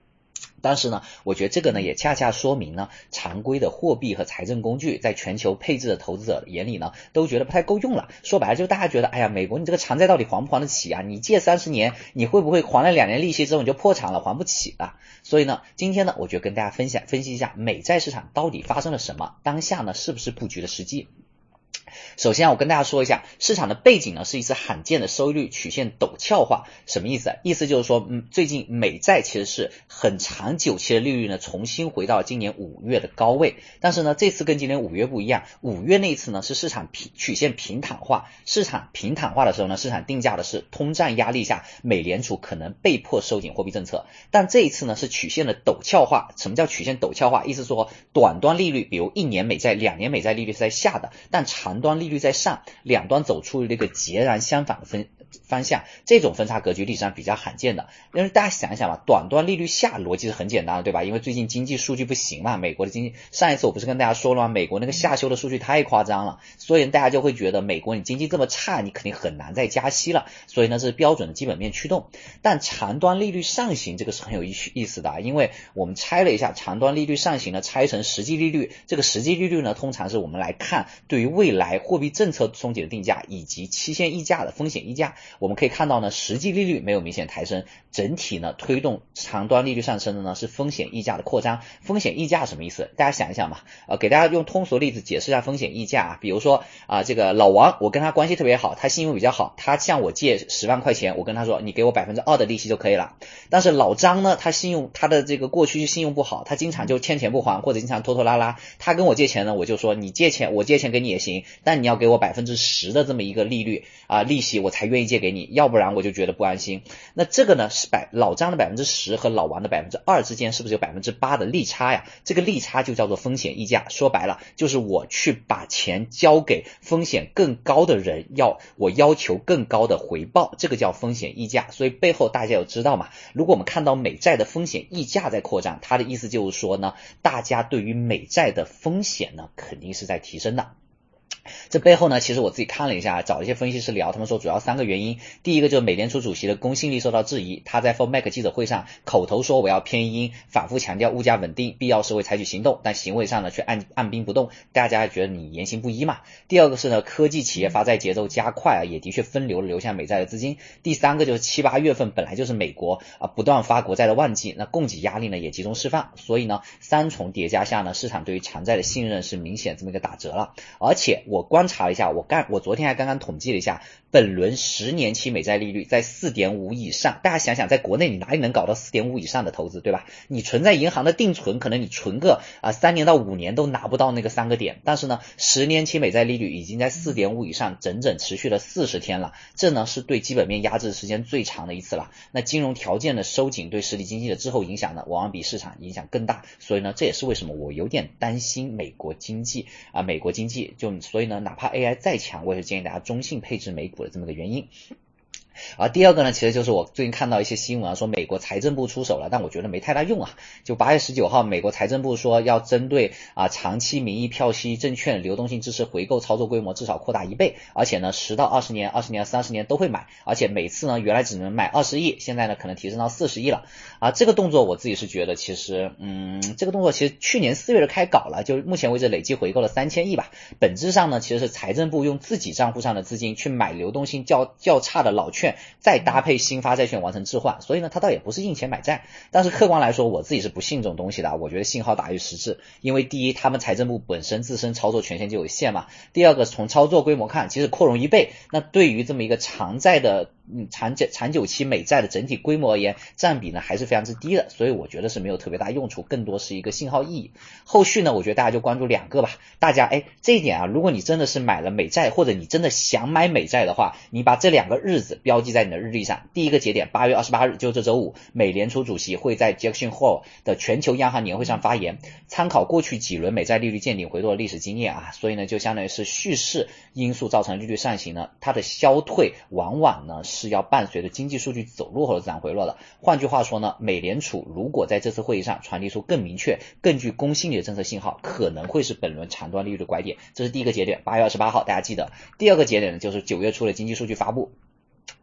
Speaker 1: 但是呢，我觉得这个呢也恰恰说明呢，常规的货币和财政工具在全球配置的投资者眼里呢，都觉得不太够用了。说白了，就是大家觉得，哎呀，美国你这个偿债到底还不还得起啊？你借三十年，你会不会还了两年利息之后你就破产了，还不起了？所以呢，今天呢，我就跟大家分享分析一下美债市场到底发生了什么，当下呢是不是布局的时机？首先我跟大家说一下，市场的背景呢是一次罕见的收益率曲线陡峭化。什么意思？意思就是说，嗯，最近美债其实是很长久期的利率呢重新回到今年五月的高位，但是呢这次跟今年五月不一样，五月那一次呢是市场平曲线平坦化，市场平坦化的时候呢，市场定价的是通胀压力下美联储可能被迫收紧货币政策，但这一次呢是曲线的陡峭化。什么叫曲线陡峭化？意思说短端利率，比如一年美债、两年美债利率是在下的，但长端利率在上，两端走出了一个截然相反的分方向，这种分差格局历史上比较罕见的。因为大家想一想吧，短端利率下逻辑是很简单的，对吧？因为最近经济数据不行嘛，美国的经济，上一次我不是跟大家说了吗？美国那个下修的数据太夸张了，所以大家就会觉得美国你经济这么差，你肯定很难再加息了，所以呢这是标准的基本面驱动。但长端利率上行这个是很有意思的，因为我们拆了一下长端利率上行呢，拆成实际利率，这个实际利率呢通常是我们来看对于未来货币政策松紧的定价以及期限溢价的风险溢价。我们可以看到呢，实际利率没有明显抬升，整体呢推动长端利率上升的呢是风险溢价的扩张。风险溢价什么意思？大家想一想嘛，呃，给大家用通俗例子解释一下风险溢价啊。比如说啊、呃，这个老王，我跟他关系特别好，他信用比较好，他向我借十万块钱，我跟他说你给我百分之二的利息就可以了。但是老张呢，他信用他的这个过去信用不好，他经常就欠钱不还，或者经常拖拖拉拉。他跟我借钱呢，我就说你借钱，我借钱给你也行，但你要给我百分之十的这么一个利率啊、呃、利息，我才愿意借给你。要不然我就觉得不安心。那这个呢是百老张的百分之十和老王的百分之二之间是不是有百分之八的利差呀？这个利差就叫做风险溢价。说白了就是我去把钱交给风险更高的人，要我要求更高的回报，这个叫风险溢价。所以背后大家有知道嘛？如果我们看到美债的风险溢价在扩张，它的意思就是说呢，大家对于美债的风险呢肯定是在提升的。这背后呢，其实我自己看了一下，找一些分析师聊，他们说主要三个原因。第一个就是美联储主席的公信力受到质疑，他在 F O M C 记者会上口头说我要偏鹰，反复强调物价稳定，必要时会采取行动，但行为上呢却按按兵不动，大家觉得你言行不一嘛。第二个是呢，科技企业发债节奏加快啊，也的确分流了流向美债的资金。第三个就是七八月份本来就是美国啊不断发国债的旺季，那供给压力呢也集中释放，所以呢三重叠加下呢，市场对于长债的信任是明显这么一个打折了。而且我观察了一下，我干我昨天还刚刚统计了一下，本轮十年期美债利率在 四点五 以上。大家想想，在国内你哪里能搞到 四点五 以上的投资，对吧？你存在银行的定存，可能你存个啊三年到五年都拿不到那个三个点，但是呢十年期美债利率已经在 四点五 以上，整整持续了四十天了，这呢是对基本面压制时间最长的一次了。那金融条件的收紧对实体经济的滞后影响呢，往往比市场影响更大，所以呢这也是为什么我有点担心美国经济啊美国经济就所以呢哪怕 A I 再强，我也是建议大家中性配置美股的这么个原因。而第二个呢，其实就是我最近看到一些新闻啊，说美国财政部出手了，但我觉得没太大用啊。就八月十九号，美国财政部说要针对啊长期名义票息证券流动性支持回购操作规模至少扩大一倍，而且呢十到二十年、二十年、三十年都会买，而且每次呢原来只能买二十亿，现在呢可能提升到四十亿了。啊，这个动作我自己是觉得其实嗯这个动作其实去年四月就开搞了，就目前为止累计回购了三千亿吧。本质上呢其实是财政部用自己账户上的资金去买流动性较较差的老券，再搭配新发债券完成置换，所以呢它倒也不是印钱买债。但是客观来说，我自己是不信这种东西的，我觉得信号大于实质。因为第一，他们财政部本身自身操作权限就有限嘛，第二个从操作规模看，其实扩容一倍，那对于这么一个长债的嗯长久长久期美债的整体规模而言，占比呢还是非常之低的，所以我觉得是没有特别大用处，更多是一个信号意义。后续呢我觉得大家就关注两个吧。大家哎这一点啊，如果你真的是买了美债，或者你真的想买美债的话，你把这两个日子标记在你的日历上。第一个节点八月二十八日，就这周五，美联储主席会在 Jackson Hole 的全球央行年会上发言，参考过去几轮美债利率见顶回落的历史经验啊，所以呢就相当于是叙事因素造成利率上行呢，它的消退往往呢是要伴随着经济数据走弱或者自然回落的。换句话说呢，美联储如果在这次会议上传递出更明确更具公信力的政策信号，可能会是本轮长端利率的拐点。这是第一个节点，八月二十八号大家记得。第二个节点呢就是九月初的经济数据发布。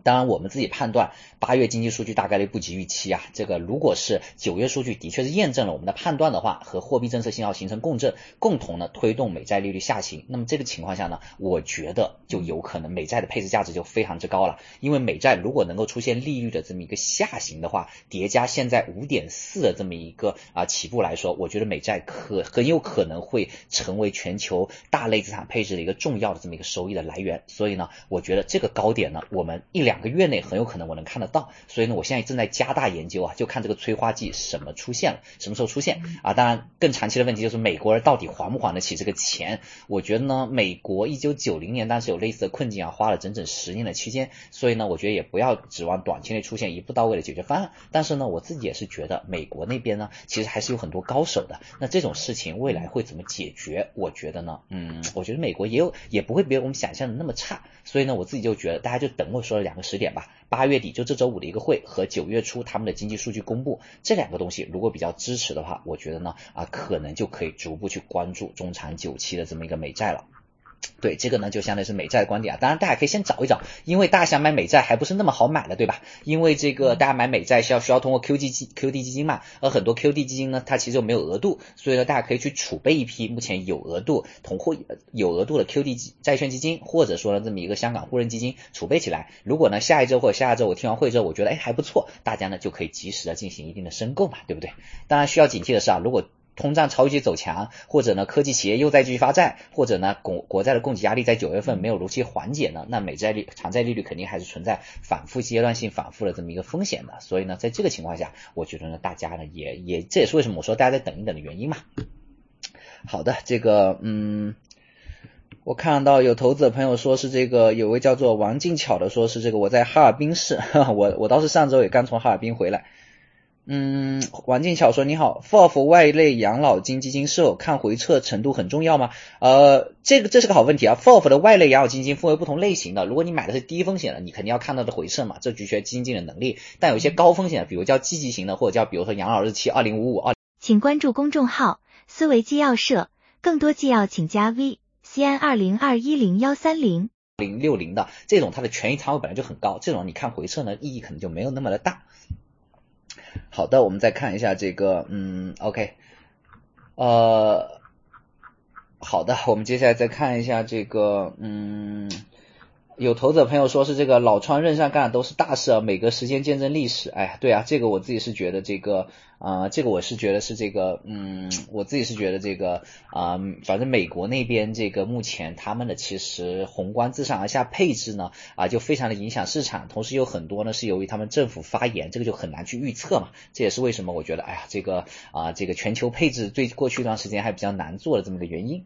Speaker 1: 当然我们自己判断八月经济数据大概率不及预期啊，这个如果是九月数据的确是验证了我们的判断的话，和货币政策信号形成共振，共同呢推动美债利率下行，那么这个情况下呢，我觉得就有可能美债的配置价值就非常之高了，因为美债如果能够出现利率的这么一个下行的话，叠加现在 五点四 的这么一个啊起步来说，我觉得美债可很有可能会成为全球大类资产配置的一个重要的这么一个收益的来源，所以呢，我觉得这个高点呢，我们一两个月内很有可能我能看得到，所以呢，我现在正在加大研究啊，就看这个催化剂什么出现了，什么时候出现啊？当然，更长期的问题就是美国人到底还不还得起这个钱？我觉得呢，美国一九九零年当时有类似的困境啊，花了整整十年的期间，所以呢，我觉得也不要指望短期内出现一步到位的解决方案。但是呢，我自己也是觉得美国那边呢，其实还是有很多高手的。那这种事情未来会怎么解决？我觉得呢，嗯，我觉得美国也有也不会比我们想象的那么差。所以呢，我自己就觉得大家就等我说的两个时点吧，八月底就这周五的一个会和九月初他们的经济数据公布，这两个东西如果比较支持的话，我觉得呢啊可能就可以逐步去关注中长久期的这么一个美债了。对，这个呢就相当于是美债的观点啊，当然大家可以先找一找，因为大家想买美债还不是那么好买的，对吧？因为这个大家买美债需要需要通过 Q D 基 Q D 基金嘛，而很多 Q D 基金呢，它其实又没有额度，所以呢大家可以去储备一批目前有额度同或有额度的 Q D 债券基金，或者说呢这么一个香港沪深基金储备起来。如果呢下一周或者下下周我听完会之后，我觉得哎还不错，大家呢就可以及时的进行一定的申购嘛，对不对？当然需要警惕的是啊，如果通胀超预期走强，或者呢科技企业又在继续发债，或者呢国国债的供给压力在九月份没有如期缓解呢，那美债率长债利率肯定还是存在反复阶段性反复的这么一个风险的。所以呢在这个情况下，我觉得呢大家呢也也这也是为什么我说大家再等一等的原因嘛。好的，这个嗯我看到有投资者朋友说是这个有位叫做王静巧的说是这个我在哈尔滨市，我我倒是上周也刚从哈尔滨回来。嗯，王静巧说你好 ，F O F 外类养老金基金是否看回撤程度很重要吗？呃，这个这是个好问题啊。F O F 的外类养老金基金分为不同类型的，如果你买的是低风险的，你肯定要看到的回撤嘛，这局需基金经理的能力。但有一些高风险的，比如叫积极型的，或者叫比如说养老日期二零五五。
Speaker 3: 请关注公众号思维纪要社，更多纪要请加 V C N 二零二一零一三零
Speaker 1: 零六零的这种，它的权益仓位本来就很高，这种你看回撤呢意义可能就没有那么的大。好的，我们再看一下这个，嗯 ，OK， 呃，好的，我们接下来再看一下这个，嗯，有投资者朋友说是这个老川任上干的都是大事啊，每个时间见证历史。哎呀，对啊，这个我自己是觉得这个，呃，这个我是觉得是这个，嗯，我自己是觉得这个，啊、呃，反正美国那边这个目前他们的其实宏观自上而下配置呢，啊，就非常的影响市场，同时有很多呢是由于他们政府发言，这个就很难去预测嘛。这也是为什么我觉得，哎呀，这个啊、呃，这个全球配置对过去一段时间还比较难做的这么一个原因。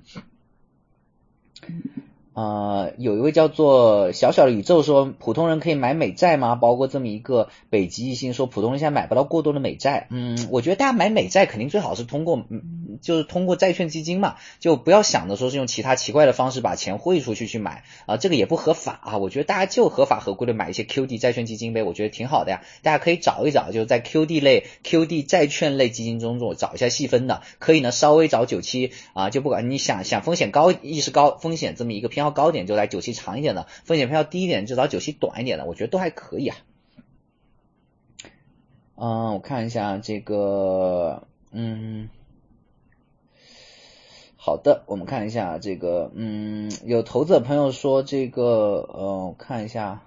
Speaker 1: 呃，有一位叫做小小的宇宙说，普通人可以买美债吗？包括这么一个北极一星说，普通人现在买不到过多的美债。嗯，我觉得大家买美债肯定最好是通过，嗯，就是通过债券基金嘛，就不要想着说是用其他奇怪的方式把钱汇出去去买啊、呃，这个也不合法啊。我觉得大家就合法合规的买一些 Q D 债券基金呗，我觉得挺好的呀。大家可以找一找，就在 Q D 类、Q D 债券类基金中中找一下细分的，可以呢稍微找久期啊、呃，就不管你想想风险高意识高风险这么一个偏好高点，就来久期长一点的，风险偏好低一点就找久期短一点的，我觉得都还可以啊。嗯，我看一下这个，嗯，好的，我们看一下这个，嗯，有投资者朋友说这个，呃，我看一下。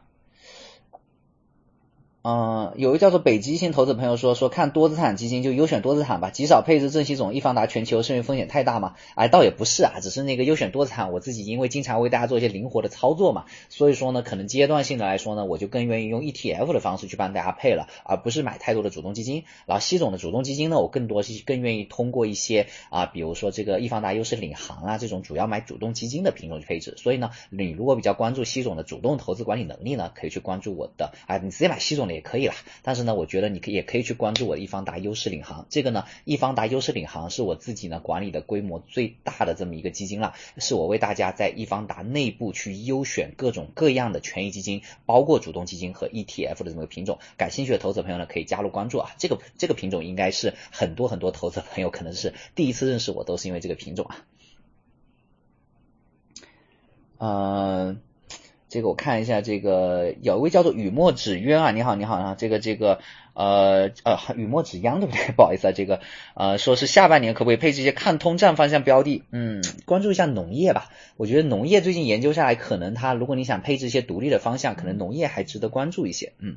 Speaker 1: 嗯，有一个叫做北极星投资朋友说说看多资产基金就优选多资产吧，极少配置正息种易方达全球是因为风险太大吗？哎，倒也不是啊，只是那个优选多资产我自己因为经常为大家做一些灵活的操作嘛，所以说呢可能阶段性的来说呢，我就更愿意用 E T F 的方式去帮大家配了，而不是买太多的主动基金。然后息种的主动基金呢，我更多是更愿意通过一些啊，比如说这个易方达优势领航啊这种主要买主动基金的品种去配置。所以呢，你如果比较关注息种的主动投资管理能力呢，可以去关注我的啊，你直接买息种的也可以啦。但是呢，我觉得你可以也可以去关注我的易方达优势领航。这个呢，易方达优势领航是我自己呢管理的规模最大的这么一个基金了，是我为大家在易方达内部去优选各种各样的权益基金，包括主动基金和 E T F 的这么一个品种。感兴趣的投资朋友呢，可以加入关注啊。这个这个品种应该是很多很多投资朋友可能是第一次认识我，都是因为这个品种啊。呃。
Speaker 4: 这个我看一下，这个有一位叫做雨墨纸鸢啊，你好你好啊，这个这个呃呃雨墨纸秧对不对？不好意思啊，这个呃说是下半年可不可以配置一些看通胀方向标的？嗯，关注一下农业吧。我觉得农业最近研究下来，可能它如果你想配置一些独立的方向，可能农业还值得关注一些。嗯。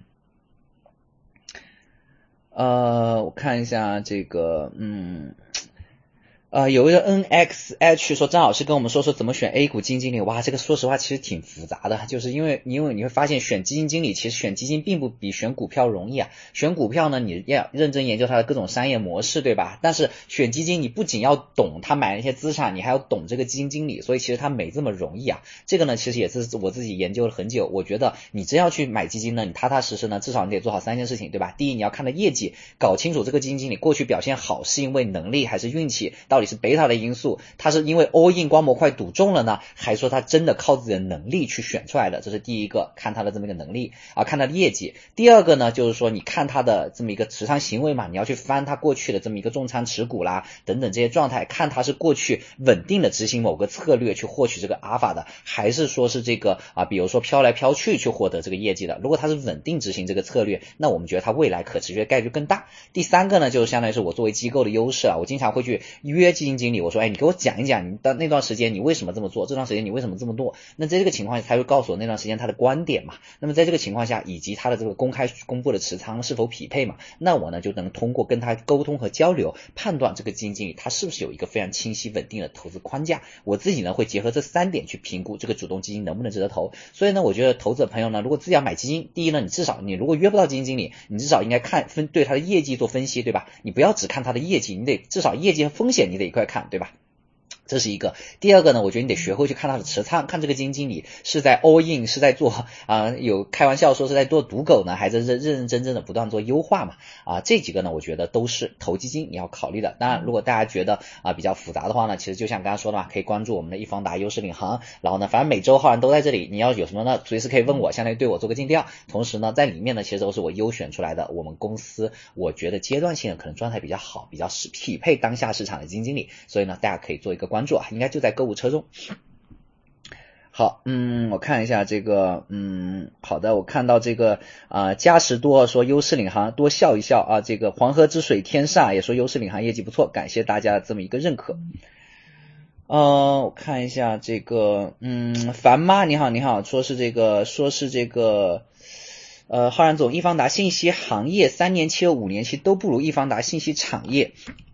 Speaker 4: 呃，我看一下这个，嗯。呃，有一个 N X H 说张老师跟我们说说怎么选 A 股基金经理。哇，这个说实话其实挺复杂的，就是因为因为你会发现选基金经理其实选基金并不比选股票容易啊。选股票呢，你要认真研究它的各种商业模式，对吧？但是选基金你不仅要懂他买那些资产，你还要懂这个基金经理，所以其实它没这么容易啊。这个呢其实也是我自己研究了很久，我觉得你真要去买基金呢，你踏踏实实呢，至少你得做好三件事情，对吧？第一，你要看它业绩，搞清楚这个基金经理过去表现好是因为能力还是运气，到底是贝塔的因素，他是因为 all in 光模块赌中了呢，还是说他真的靠自己的能力去选出来的？这是第一个，看他的这么一个能力啊，看他的业绩。第二个呢，就是说你看他的这么一个持仓行为嘛，你要去翻他过去的这么一个重仓持股啦等等这些状态，看他是过去稳定的执行某个策略去获取这个阿尔法的，还是说是这个啊，比如说飘来飘去去获得这个业绩的。如果他是稳定执行这个策略，那我们觉得他未来可持续的概率更大。第三个呢，就是相当于是我作为机构的优势啊，我经常会去约基金经理，我说哎，你给我讲一讲你的那段时间你为什么这么做，这段时间你为什么这么做。那在这个情况下他会告诉我那段时间他的观点嘛，那么在这个情况下以及他的这个公开公布的持仓是否匹配嘛，那我呢就能通过跟他沟通和交流判断这个基金经理他是不是有一个非常清晰稳定的投资框架。我自己呢会结合这三点去评估这个主动基金能不能值得投。所以呢我觉得投资者朋友呢，如果自己要买基金，第一呢，你至少你如果约不到基金经理，你至少应该看分对他的业绩做分析，对吧？你不要只看他的业绩，你得至少业绩和风险你得一块看，对吧？这是一个。第二个呢，我觉得你得学会去看他的持仓，看这个基金经理是在 all in 是在做啊、呃，有开玩笑说是在做赌狗呢，还是认认真真的不断做优化嘛？啊，这几个呢，我觉得都是投基金你要考虑的。当然，如果大家觉得啊比较复杂的话呢，其实就像刚刚说的嘛，可以关注我们的易方达优势领航，然后呢，反正每周浩然都在这里，你要有什么呢，随时可以问我，相当于对我做个尽调。同时呢，在里面呢，其实都是我优选出来的，我们公司我觉得阶段性的可能状态比较好，比较是匹配当下市场的基金经理，所以呢，大家可以做一个关注啊，应该就在购物车中。好，嗯，我看一下这个，嗯，好的，我看到这个啊、呃，嘉实多说优势领航多笑一笑啊，这个黄河之水天上也说优势领航业绩不错，感谢大家这么一个认可。呃，我看一下这个，嗯，樊妈你好你好，说是这个说是这个。呃，浩然总，易方达信息行业三年期和五年期都不如易方达信息产业。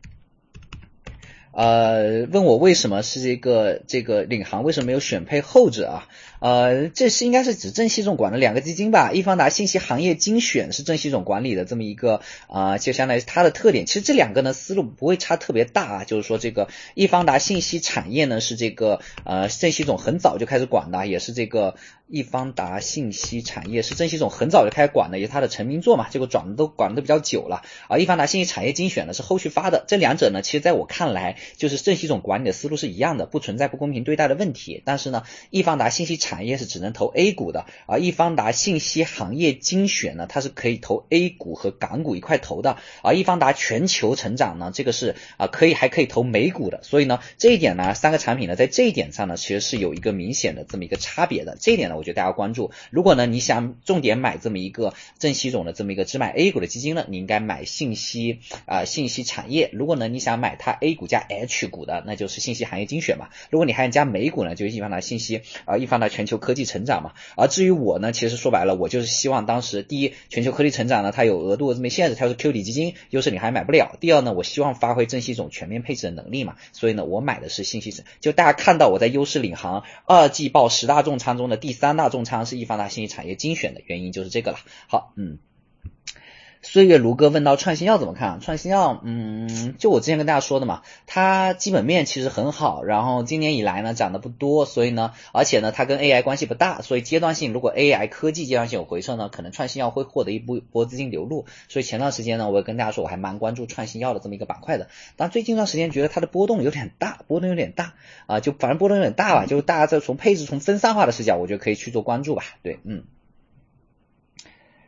Speaker 4: 呃，问我为什么是这个这个领航为什么没有选配后者啊？呃，这是应该是指郑希总管的两个基金吧？易方达信息行业精选是郑希总管理的这么一个啊、呃，就相当于它的特点。其实这两个呢思路不会差特别大啊，就是说这个易方达信息产业呢是这个呃郑希总很早就开始管的，也是这个易方达信息产业是郑希总很早就开始管的，也是他的成名作嘛，结果转的都管的比较久了啊。易方达信息产业精选呢是后续发的，这两者呢其实在我看来就是郑希总管理的思路是一样的，不存在不公平对待的问题。但是呢，易方达信息产业是只能投 A 股的，而易方达信息行业精选呢，它是可以投 A 股和港股一块投的。而易方达全球成长呢，这个是啊、呃、可以还可以投美股的。所以呢，这一点呢，三个产品呢，在这一点上呢，其实是有一个明显的这么一个差别的。这一点呢，我觉得大家关注。如果呢你想重点买这么一个郑希总的这么一个只买 A 股的基金呢，你应该买信息啊、呃、信息产业。如果呢你想买它 A 股加 H 股的，那就是信息行业精选嘛。如果你还想加美股呢，就是易方达信息啊、呃，易方达全球科技成长嘛。而至于我呢，其实说白了，我就是希望当时第一，全球科技成长呢，它有额度的这么限制，它是 Q 底基金，优势你还买不了。第二呢，我希望发挥郑希总全面配置的能力嘛，所以呢，我买的是信息。就大家看到我在优势领航二季报十大重仓中的第三大重仓是易方达信息产业精选的原因就是这个了。好，嗯。岁月卢哥问到创新药怎么看？创新药，嗯，就我之前跟大家说的嘛，它基本面其实很好，然后今年以来呢涨得不多，所以呢，而且呢它跟 A I 关系不大，所以阶段性如果 A I 科技阶段性有回撤呢，可能创新药会获得一波资金流入。所以前段时间呢，我也跟大家说我还蛮关注创新药的这么一个板块的，但最近一段时间觉得它的波动有点大，波动有点大啊、呃，就反正波动有点大吧，就是大家在从配置从分散化的视角，我觉得可以去做关注吧，对，嗯。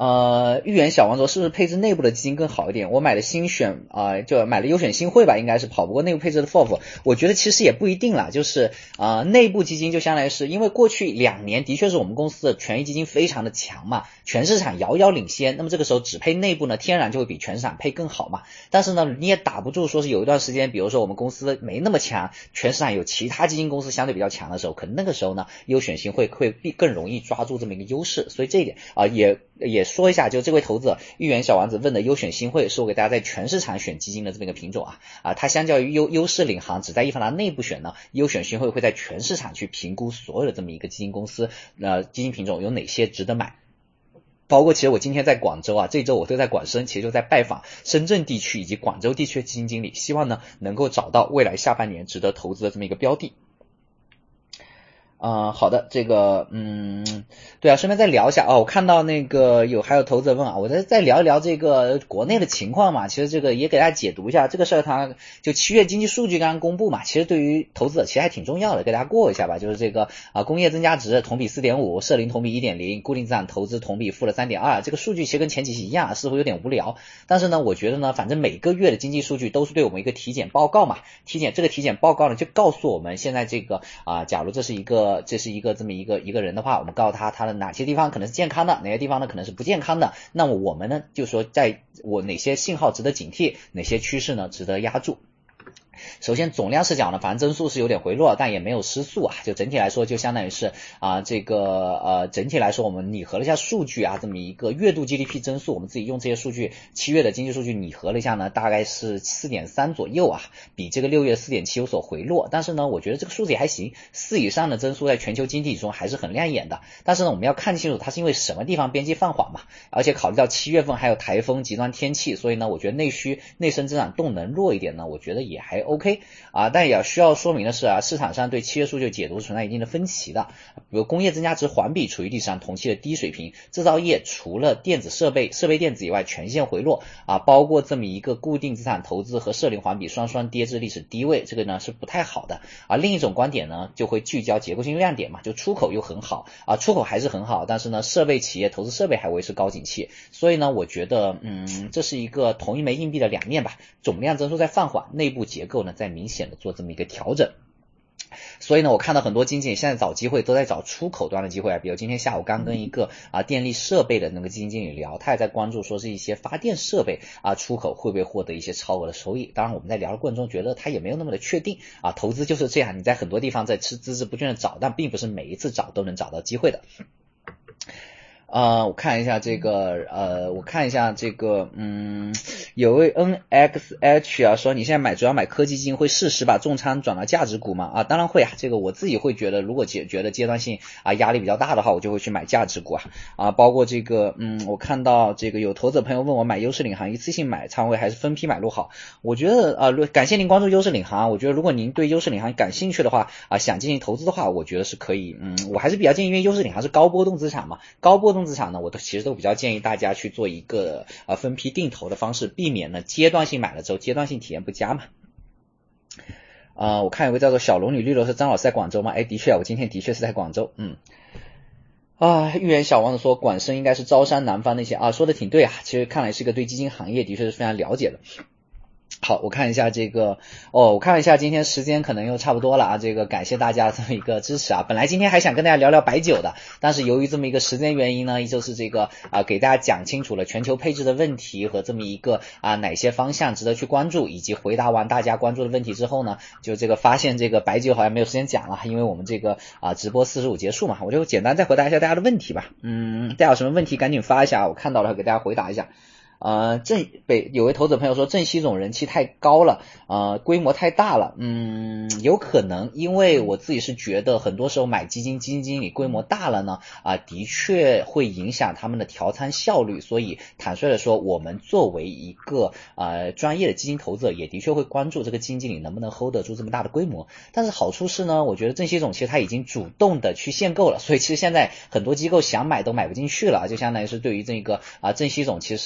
Speaker 4: 呃，豫园小王说是不是配置内部的基金更好一点？我买的新选啊、呃，就买了优选新汇吧，应该是跑不过内部配置的 F O F。我觉得其实也不一定啦，就是啊、呃，内部基金就相当于是因为过去两年的确是我们公司的权益基金非常的强嘛，全市场遥遥领先，那么这个时候只配内部呢，天然就会比全市场配更好嘛。但是呢，你也打不住说是有一段时间，比如说我们公司没那么强，全市场有其他基金公司相对比较强的时候，可能那个时候呢，优选新汇会更容易抓住这么一个优势。所以这一点啊、呃，也也说一下，就这位投资者豫园小王子问的优选新汇是我给大家在全市场选基金的这么一个品种啊啊，它相较于优优势领航只在易方达内部选呢，优选新汇会在全市场去评估所有的这么一个基金公司呃基金品种有哪些值得买。包括其实我今天在广州啊，这周我都在广深，其实就在拜访深圳地区以及广州地区的基金经理，希望呢能够找到未来下半年值得投资的这么一个标的。啊、呃，好的，这个，嗯，对啊，顺便再聊一下哦。我看到那个有还有投资者问啊，我再再聊一聊这个国内的情况嘛。其实这个也给大家解读一下这个事儿，它就七月经济数据刚刚公布嘛，其实对于投资者其实还挺重要的，给大家过一下吧。就是这个啊，工业增加值同比 四点五， 社零同比 一点零， 固定资产投资同比负了 三点二， 这个数据其实跟前几期一样，似乎有点无聊。但是呢，我觉得呢，反正每个月的经济数据都是对我们一个体检报告嘛，体检这个体检报告呢就告诉我们现在这个啊，假如这是一个这是一个这么一个一个人的话，我们告诉他他的哪些地方可能是健康的，哪些地方呢可能是不健康的，那么我们呢就说在我哪些信号值得警惕，哪些趋势呢值得压住。首先总量视角呢，反正增速是有点回落，但也没有失速啊，就整体来说就相当于是啊、呃、这个呃整体来说我们拟合了一下数据啊，这么一个月度 G D P 增速，我们自己用这些数据七月的经济数据拟合了一下呢，大概是 四点三 左右啊，比这个六月 四点七 有所回落，但是呢我觉得这个数字也还行，四以上的增速在全球经济中还是很亮眼的。但是呢我们要看清楚它是因为什么地方边际放缓嘛，而且考虑到七月份还有台风极端天气，所以呢我觉得内需内生增长动能弱一点呢，我觉得也还 OK 啊，但也需要说明的是啊，市场上对七月数据解读存在一定的分歧的。比如工业增加值环比处于历史上同期的低水平，制造业除了电子设备、设备电子以外全线回落啊，包括这么一个固定资产投资和社零环比双双跌至历史低位，这个呢是不太好的。而另一种观点呢，就会聚焦结构性亮点嘛，就出口又很好啊，出口还是很好，但是呢，设备企业投资设备还维持高景气，所以呢，我觉得嗯，这是一个同一枚硬币的两面吧，总量增速在放缓，内部结构呢在明显的做这么一个调整。所以呢，我看到很多经纪人现在找机会都在找出口端的机会啊，比如今天下午刚跟一个啊电力设备的那个基金经理聊，他也在关注说是一些发电设备啊出口会不会获得一些超额的收益。当然我们在聊的过程中觉得他也没有那么的确定啊，投资就是这样，你在很多地方在吃孜孜不倦的找，但并不是每一次找都能找到机会的。呃，我看一下这个，呃，我看一下这个，嗯，有位 N X H 啊说你现在买主要买科技基金，会适时把重仓转到价值股吗？啊，当然会啊，这个我自己会觉得，如果觉觉得阶段性啊压力比较大的话，我就会去买价值股啊，啊，包括这个，嗯，我看到这个有投资者朋友问我买优势领航一次性买仓位还是分批买入好，我觉得啊，感谢您关注优势领航，我觉得如果您对优势领航感兴趣的话啊，想进行投资的话，我觉得是可以，嗯，我还是比较建议，因为优势领航是高波动资产嘛，高波动资产呢，我都其实都比较建议大家去做一个呃分批定投的方式，避免呢阶段性买了之后阶段性体验不佳嘛。呃，我看有个叫做小龙女绿萝是张老师在广州吗？哎，的确啊，我今天的确是在广州，嗯。啊，豫园小王子说广深应该是招商南方那些啊，说的挺对啊，其实看来是个对基金行业的确是非常了解的。好，我看一下这个哦，我看了一下今天时间可能又差不多了啊，这个感谢大家这么一个支持啊。本来今天还想跟大家聊聊白酒的，但是由于这么一个时间原因呢，就是这个啊给大家讲清楚了全球配置的问题和这么一个啊哪些方向值得去关注，以及回答完大家关注的问题之后呢，就这个发现这个白酒好像没有时间讲了，因为我们这个啊直播四十五结束嘛，我就简单再回答一下大家的问题吧。嗯，大家有什么问题赶紧发一下，我看到了给大家回答一下。呃，正北有位投资朋友说正熙总人气太高了，呃，规模太大了，嗯，有可能，因为我自己是觉得很多时候买基金，基金经理规模大了呢，啊、呃，的确会影响他们的调仓效率，所以坦率的说，我们作为一个呃专业的基金投资者，也的确会关注这个基金经理能不能 hold 得住这么大的规模。但是好处是呢，我觉得正熙总其实他已经主动的去限购了，所以其实现在很多机构想买都买不进去了，就相当于是对于这个啊、呃、正熙总其实他的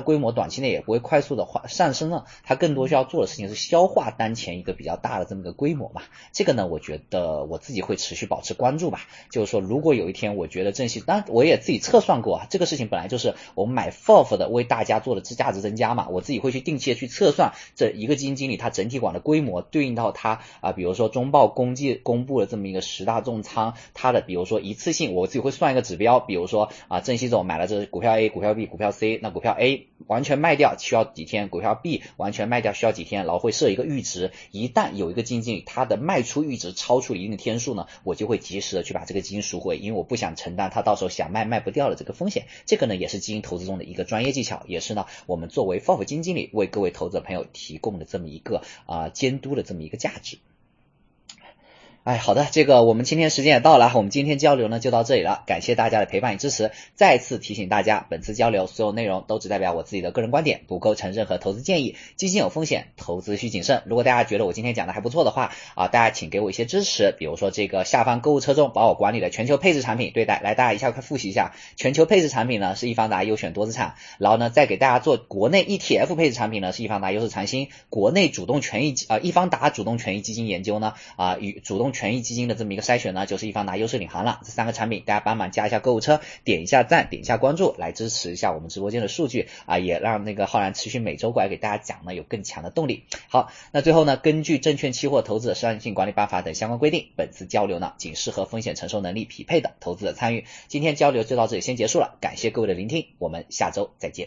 Speaker 4: 规模短期内也不会快速的上升呢，它更多需要做的事情是消化当前一个比较大的这么一个规模嘛。这个呢，我觉得我自己会持续保持关注吧。就是说，如果有一天我觉得正熙，当然我也自己测算过啊，这个事情本来就是我们买 F O F 的为大家做的价值增加嘛，我自己会去定期的去测算这一个基金经理他整体管的规模对应到他啊，比如说中报公记公布了这么一个十大重仓，他的比如说一次性，我自己会算一个指标，比如说啊，正熙总买了这股票 A、股票 B、股票 C， 那股票 A 完全卖掉需要几天，股票 B 完全卖掉需要几天，然后会设一个阈值，一旦有一个基金经理他的卖出阈值超出了一定的天数呢，我就会及时的去把这个基金赎回，因为我不想承担他到时候想卖卖不掉的这个风险。这个呢也是基金投资中的一个专业技巧，也是呢我们作为 F O F 基金经理为各位投资者朋友提供的这么一个啊、呃、监督的这么一个价值。哎，好的，这个我们今天时间也到了，我们今天交流呢就到这里了，感谢大家的陪伴与支持。再次提醒大家，本次交流所有内容都只代表我自己的个人观点，不构成任何投资建议，基金有风险，投资需谨慎。如果大家觉得我今天讲的还不错的话啊，大家请给我一些支持，比如说这个下方购物车中帮我管理的全球配置产品，对待来大家一下快复习一下，全球配置产品呢是易方达优选多资产，然后呢再给大家做国内 E T F 配置产品呢是易方达优势长新，国内主动权益啊、呃、易方达主动权益基金研究呢啊、呃、与主动权益基金的这么一个筛选呢，就是易方达优势领航了。这三个产品大家帮忙加一下购物车，点一下赞，点一下关注，来支持一下我们直播间的数据啊，也让那个浩然持续每周过来给大家讲呢有更强的动力。好，那最后呢，根据证券期货投资者商业性管理办法等相关规定，本次交流呢仅适合风险承受能力匹配的投资者参与。今天交流就到这里先结束了，感谢各位的聆听，我们下周再见。